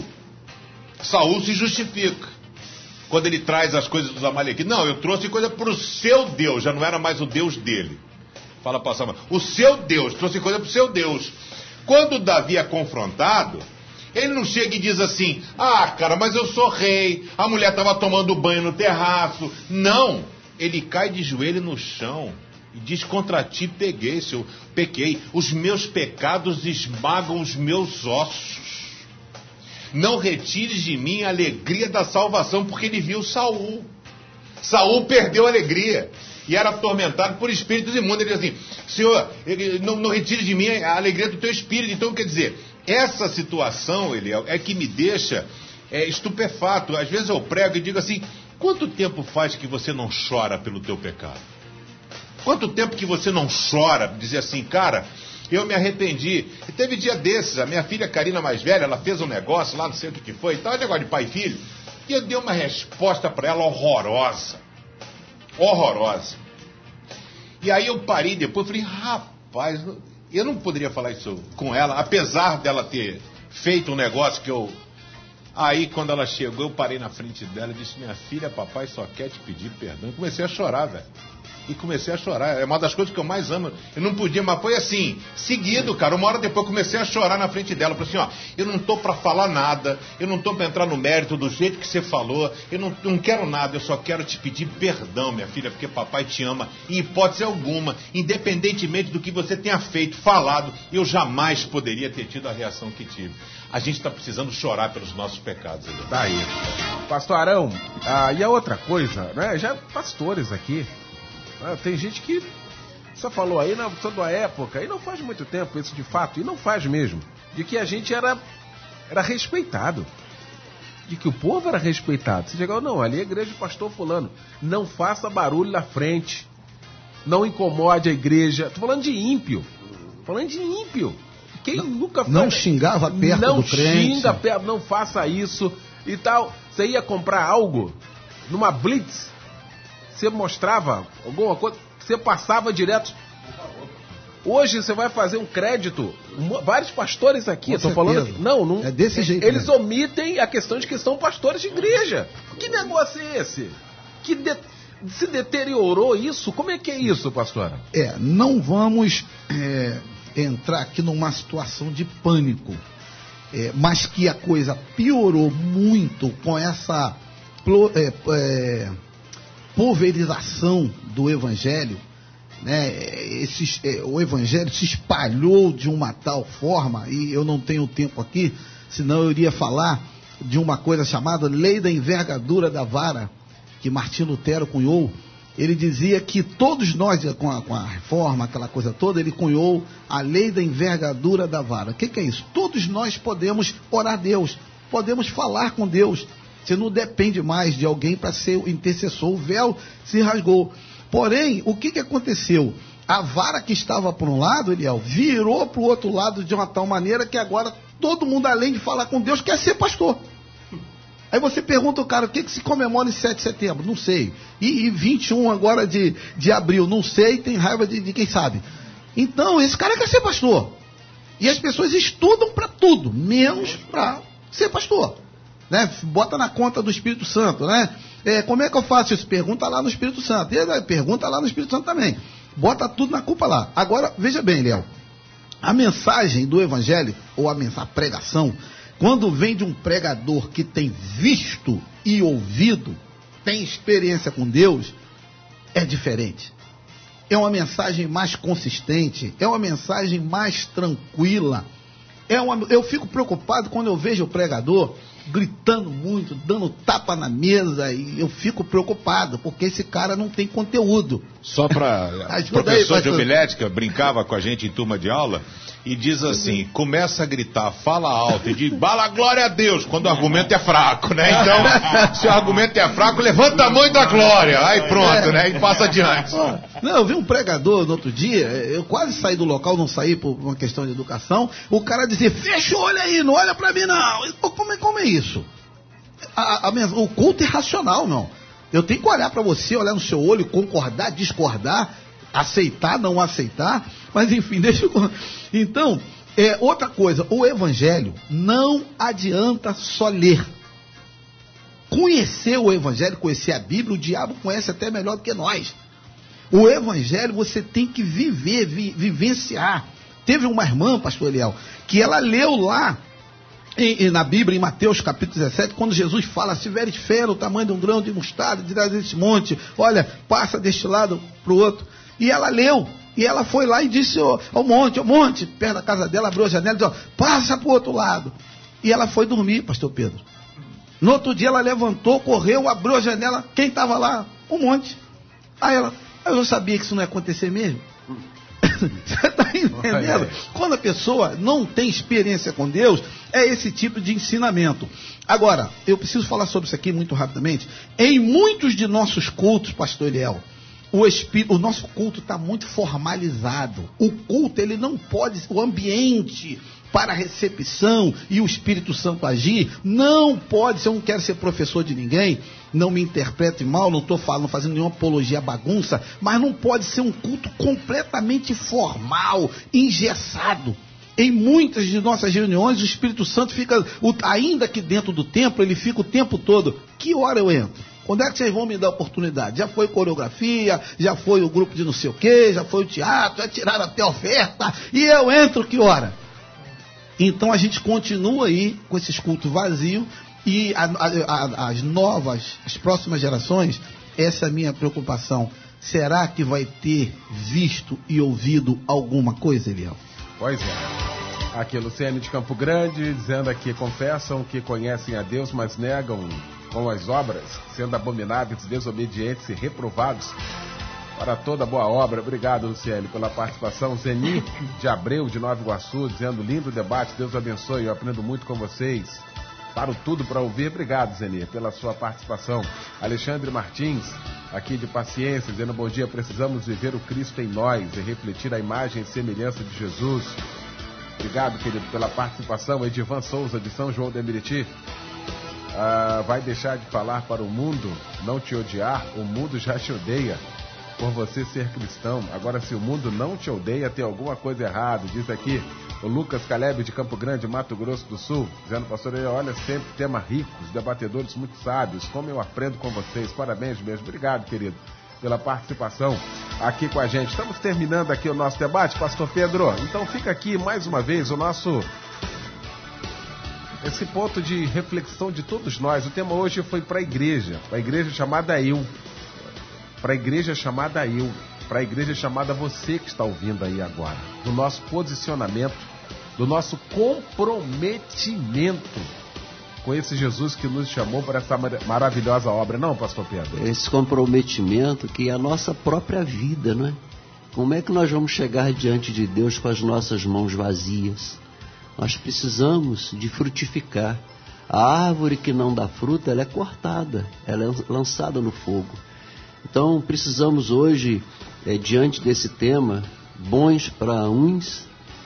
se justifica. Quando ele traz as coisas dos amalequitas, não, eu trouxe coisa para o seu Deus, já não era mais o Deus dele. Fala para Samuel, o seu Deus, trouxe coisa para o seu Deus. Quando Davi é confrontado, ele não chega e diz assim, cara, mas eu sou rei, a mulher estava tomando banho no terraço. Não, ele cai de joelho no chão e diz, contra ti pequei, os meus pecados esmagam os meus ossos. Não retires de mim a alegria da salvação, porque ele viu Saul. Saul perdeu a alegria e era atormentado por espíritos imundos. Ele diz assim, Senhor, não retire de mim a alegria do teu espírito. Então, quer dizer, essa situação, Eliel, é que me deixa estupefato. Às vezes eu prego e digo assim, quanto tempo faz que você não chora pelo teu pecado? Quanto tempo que você não chora, dizer assim, cara, eu me arrependi. E teve dia desses, a minha filha Karina mais velha, ela fez um negócio lá, não sei o que foi, tal, negócio de pai e filho, e eu dei uma resposta para ela horrorosa. E aí eu parei depois, falei, rapaz, eu não poderia falar isso com ela, apesar dela ter feito um negócio que eu... Aí quando ela chegou, eu parei na frente dela e disse, minha filha, papai só quer te pedir perdão. Eu comecei a chorar, velho. E comecei a chorar. É uma das coisas que eu mais amo. Eu não podia, mas foi assim, seguido, cara. Uma hora depois eu comecei a chorar na frente dela. Falei assim, ó, eu não tô pra falar nada, eu não tô pra entrar no mérito do jeito que você falou, eu não quero nada, eu só quero te pedir perdão, minha filha, porque papai te ama, em hipótese alguma, independentemente do que você tenha feito, falado, eu jamais poderia ter tido a reação que tive. A gente está precisando chorar pelos nossos pecados. Tá aí. Pastor Arão, e a outra coisa, né? Já pastores aqui, né? Tem gente que só falou aí na toda a época, e não faz muito tempo isso de fato, e não faz mesmo, de que a gente era respeitado. De que o povo era respeitado. Você chegou, não, ali é a igreja do pastor fulano. Não faça barulho na frente. Não incomode a igreja. Tô falando de ímpio. Quem nunca foi... Não xingava perto do crente. Não xinga perto, não faça isso e tal. Você ia comprar algo numa blitz, você mostrava alguma coisa, você passava direto. Hoje você vai fazer um crédito, vários pastores aqui, estou falando aqui, não é desse jeito. Eles omitem a questão de que são pastores de igreja. Que negócio é esse? Se deteriorou isso? Como é que é isso, pastora? Não vamos entrar aqui numa situação de pânico, mas que a coisa piorou muito com essa pulverização do evangelho, né? O evangelho se espalhou de uma tal forma, e eu não tenho tempo aqui, senão eu iria falar de uma coisa chamada lei da envergadura da vara, que Martim Lutero cunhou. Ele dizia que todos nós, com a reforma, aquela coisa toda, ele cunhou a lei da envergadura da vara. O que é isso? Todos nós podemos orar a Deus, podemos falar com Deus. Você não depende mais de alguém para ser o intercessor. O véu se rasgou. Porém, o que aconteceu? A vara que estava por um lado, Eliel, virou para o outro lado de uma tal maneira que agora todo mundo, além de falar com Deus, quer ser pastor. Aí você pergunta ao cara, o que se comemora em 7 de setembro? Não sei. E 21 agora de abril? Não sei, tem raiva de quem sabe. Então, esse cara quer ser pastor. E as pessoas estudam para tudo, menos para ser pastor. Né? Bota na conta do Espírito Santo, né? Como é que eu faço isso? Pergunta lá no Espírito Santo. Pergunta lá no Espírito Santo também. Bota tudo na culpa lá. Agora, veja bem, Léo. A mensagem do Evangelho, ou a pregação, quando vem de um pregador que tem visto e ouvido, tem experiência com Deus, é diferente. É uma mensagem mais consistente, é uma mensagem mais tranquila. Eu fico preocupado quando eu vejo o pregador gritando muito, dando tapa na mesa, e eu fico preocupado, porque esse cara não tem conteúdo. Só para professor de homilética brincava com a gente em turma de aula e diz assim, começa a gritar, fala alto e diz, bala glória a Deus, quando o argumento é fraco, né? Então, se o argumento é fraco, levanta a mão e dá glória, aí pronto, né? E passa adiante. Não, eu vi um pregador no outro dia, eu quase saí do local, não saí por uma questão de educação, o cara dizia, fecha o olho aí, não olha pra mim não. Como é isso? O culto é racional, não. Eu tenho que olhar para você, olhar no seu olho, concordar, discordar, aceitar, não aceitar, mas enfim, deixa eu... Então, outra coisa, o Evangelho não adianta só ler. Conhecer o Evangelho, conhecer a Bíblia, o diabo conhece até melhor do que nós. O Evangelho você tem que viver, vivenciar. Teve uma irmã, pastor Eliel, que ela leu lá, na Bíblia, em Mateus capítulo 17, quando Jesus fala, se tiveres fé no tamanho de um grão de mostarda, dirás esse monte, olha, passa deste lado para o outro. E ela leu, e ela foi lá e disse ao monte, perto da casa dela, abriu a janela e disse, passa para o outro lado. E ela foi dormir, pastor Pedro. No outro dia ela levantou, correu, abriu a janela, quem estava lá? Um monte. Aí ela, eu sabia que isso não ia acontecer mesmo. Você está entendendo? Quando a pessoa não tem experiência com Deus, é esse tipo de ensinamento. Agora, eu preciso falar sobre isso aqui muito rapidamente. Em muitos de nossos cultos, pastor Eliel, o nosso culto está muito formalizado. O culto, ele não pode, o ambiente para a recepção e o Espírito Santo agir, não pode, se eu não quero ser professor de ninguém, não me interprete mal, não estou fazendo nenhuma apologia à bagunça, mas não pode ser um culto completamente formal, engessado. Em muitas de nossas reuniões, o Espírito Santo fica, ainda que dentro do templo, ele fica o tempo todo, que hora eu entro? Quando é que vocês vão me dar oportunidade? Já foi coreografia, já foi o grupo de não sei o quê, já foi o teatro, já tiraram até oferta, e eu entro que hora? Então a gente continua aí com esses cultos vazios, e as próximas gerações, essa é a minha preocupação. Será que vai ter visto e ouvido alguma coisa, Eliel? Pois é. Aqui, Luciane de Campo Grande, dizendo aqui, confessam que conhecem a Deus, mas negam com as obras, sendo abomináveis, desobedientes e reprovados para toda boa obra. Obrigado, Luciane, pela participação. Zeni de Abreu, de Nova Iguaçu, dizendo, lindo debate, Deus abençoe, eu aprendo muito com vocês. Paro tudo para ouvir. Obrigado, Zeni, pela sua participação. Alexandre Martins, aqui de Paciência, dizendo, bom dia, precisamos viver o Cristo em nós e refletir a imagem e semelhança de Jesus. Obrigado, querido, pela participação. Edivan Souza, de São João do Emeriti. Vai deixar de falar para o mundo não te odiar? O mundo já te odeia por você ser cristão. Agora, se o mundo não te odeia, tem alguma coisa errada. Diz aqui o Lucas Caleb, de Campo Grande, Mato Grosso do Sul, dizendo, pastor, olha, sempre tema rico, os debatedores muito sábios, como eu aprendo com vocês. Parabéns mesmo. Obrigado, querido, pela participação aqui com a gente. Estamos terminando aqui o nosso debate, pastor Pedro. Então fica aqui mais uma vez esse ponto de reflexão de todos nós. O tema hoje foi para a igreja chamada eu, para a igreja chamada eu, para a igreja chamada você que está ouvindo aí agora, do nosso posicionamento, do nosso comprometimento com esse Jesus que nos chamou para essa maravilhosa obra. Não, pastor Pedro? Esse comprometimento que é a nossa própria vida, não é? Como é que nós vamos chegar diante de Deus com as nossas mãos vazias? Nós precisamos de frutificar. A árvore que não dá fruta, ela é cortada, ela é lançada no fogo. Então, precisamos hoje, diante desse tema, bom para uns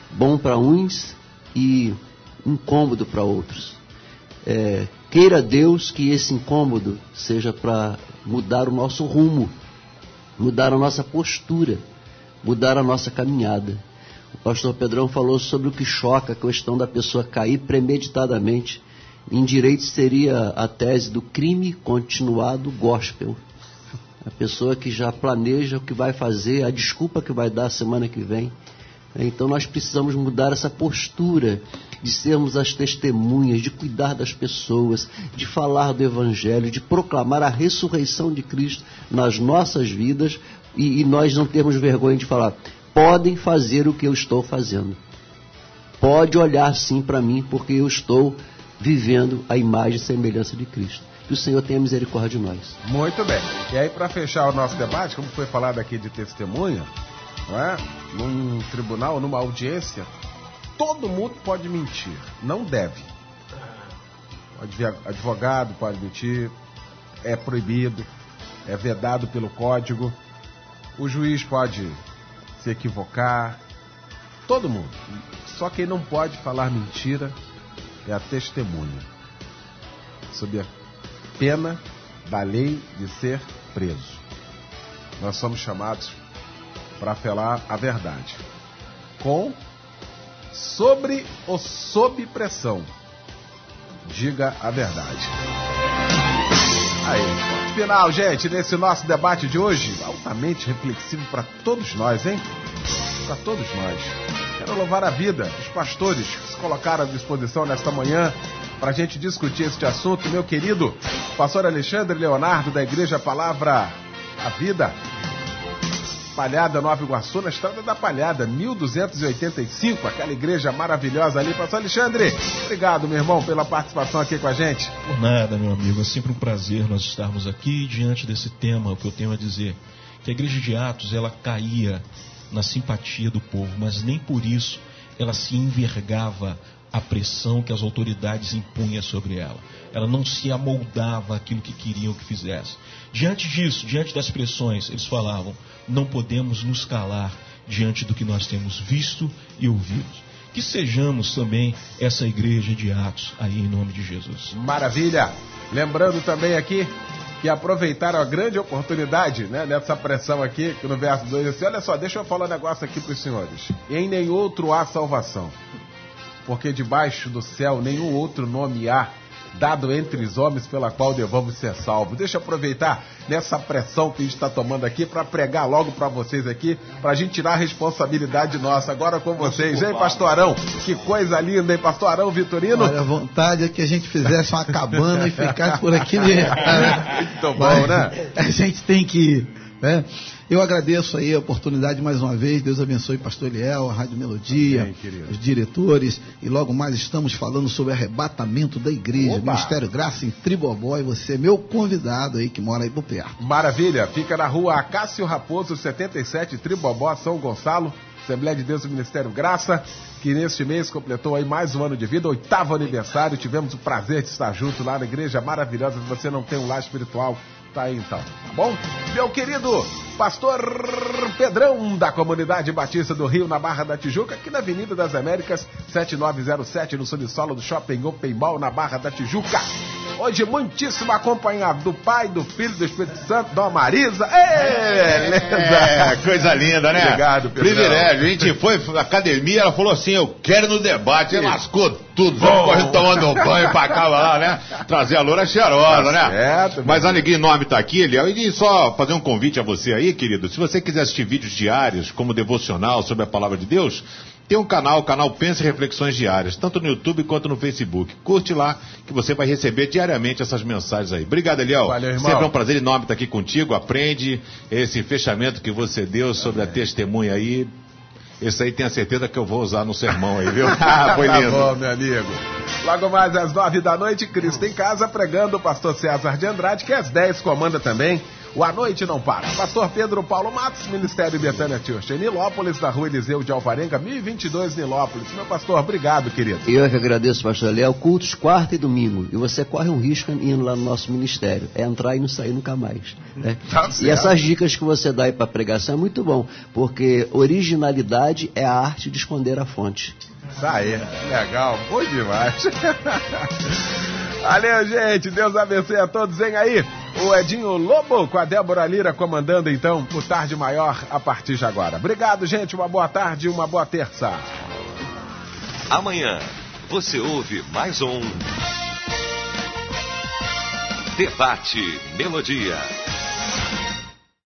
e incômodo para outros. Queira Deus que esse incômodo seja para mudar o nosso rumo, mudar a nossa postura, mudar a nossa caminhada. O pastor Pedrão falou sobre o que choca, a questão da pessoa cair premeditadamente. Em direito seria a tese do crime continuado gospel. A pessoa que já planeja o que vai fazer, a desculpa que vai dar semana que vem. Então nós precisamos mudar essa postura de sermos as testemunhas, de cuidar das pessoas, de falar do Evangelho, de proclamar a ressurreição de Cristo nas nossas vidas e nós não termos vergonha de falar, podem fazer o que eu estou fazendo. Pode olhar sim para mim, porque eu estou vivendo a imagem e semelhança de Cristo. Que o Senhor tenha misericórdia de nós. Muito bem. E aí, para fechar o nosso debate, como foi falado aqui de testemunha, não é? Num tribunal, numa audiência, todo mundo pode mentir. Não deve. O advogado pode mentir, é proibido, é vedado pelo código. O juiz pode se equivocar. Todo mundo. Só quem não pode falar mentira é a testemunha. Sob a pena da lei de ser preso. Nós somos chamados para falar a verdade. Sobre ou sob pressão. Diga a verdade. Aí, final, gente, nesse nosso debate de hoje, altamente reflexivo para todos nós, hein? Para todos nós. Quero louvar a vida dos pastores que se colocaram à disposição nesta manhã para a gente discutir este assunto. Meu querido pastor Alexandre Leonardo, da Igreja Palavra a Vida, Palhada, Nova Iguaçu, na Estrada da Palhada, 1285, aquela igreja maravilhosa ali. Pastor Alexandre, obrigado, meu irmão, pela participação aqui com a gente. Por nada, meu amigo, é sempre um prazer nós estarmos aqui diante desse tema. O que eu tenho a dizer, que a igreja de Atos, ela caía na simpatia do povo, mas nem por isso ela se envergava a pressão que as autoridades impunham sobre ela. Ela não se amoldava àquilo que queriam que fizesse. Diante disso, diante das pressões, eles falavam, não podemos nos calar diante do que nós temos visto e ouvido. Que sejamos também essa igreja de Atos aí em nome de Jesus. Maravilha! Lembrando também aqui que aproveitaram a grande oportunidade, né, nessa pressão aqui, que no verso 2 diz assim, olha só, deixa eu falar um negócio aqui para os senhores. Em nenhum outro há salvação, porque debaixo do céu nenhum outro nome há dado entre os homens pela qual devamos ser salvos. Deixa eu aproveitar nessa pressão que a gente está tomando aqui para pregar logo para vocês aqui, para a gente tirar a responsabilidade nossa. Agora com vocês, hein, Pastor Arão? Que coisa linda, hein, Pastor Arão Vitorino? Olha, a vontade é que a gente fizesse uma cabana e ficasse por aqui mesmo. Muito bom, né? A gente tem que ir, né? Eu agradeço aí a oportunidade mais uma vez. Deus abençoe Pastor Eliel, a Rádio Melodia, Amém, os diretores. E logo mais estamos falando sobre arrebatamento da igreja. Oba! Ministério Graça em Tribobó. E você é meu convidado aí que mora aí por perto. Maravilha, fica na rua Acácio Raposo 77, Tribobó, São Gonçalo. Assembleia de Deus do Ministério Graça, que neste mês completou aí mais um ano de vida, 8º aniversário. Tivemos o prazer de estar junto lá na igreja maravilhosa. Se você não tem um lar espiritual, tá aí então, tá bom? Meu querido Pastor Pedrão, da Comunidade Batista do Rio, na Barra da Tijuca, aqui na Avenida das Américas, 7907, no subsolo do Shopping Open Mall, na Barra da Tijuca. Hoje, muitíssimo acompanhado do Pai, do Filho, do Espírito Santo, da Marisa. Beleza! Coisa linda, né? Obrigado, Pedrão. Privilégio. A gente foi na academia, ela falou assim, eu quero no debate. Ele lascou tudo. Correu tomando um banho pra cá lá, né? Trazer a loura cheirosa, né? Certo, mas a alegria enorme tá aqui, Eliel. E só fazer um convite a você aí, querido. Se você quiser assistir vídeos diários, como devocional sobre a Palavra de Deus, tem um canal, o canal Pensa e Reflexões Diárias, tanto no YouTube quanto no Facebook. Curte lá, que você vai receber diariamente essas mensagens aí. Obrigado, Eliel. Valeu, irmão. Sempre é um prazer enorme estar aqui contigo. Aprende esse fechamento que você deu sobre a testemunha aí. Esse aí tenho a certeza que eu vou usar no sermão aí, viu? Foi lindo. Tá bom, meu amigo. Logo mais às 9 da noite, Cristo em Casa, pregando o pastor César de Andrade, que às 10 comanda também o A Noite Não Para. Pastor Pedro Paulo Matos, Ministério Betânia Church, em Nilópolis, na rua Eliseu de Alvarenga, 1022, Nilópolis. Meu pastor, obrigado, querido. Eu que agradeço, pastor Léo. Cultos quarta e domingo. E você corre um risco indo lá no nosso ministério. É entrar e não sair nunca mais. Né? Tá E certo. essas dicas que você dá aí para pregação é muito bom. Porque originalidade é a arte de esconder a fonte. Isso aí, legal, bom demais. Valeu, gente, Deus abençoe a todos. Vem aí o Edinho Lobo com a Débora Lira comandando então o Tarde Maior a partir de agora. Obrigado, gente, uma boa tarde e uma boa terça. Amanhã você ouve mais um Debate Melodia.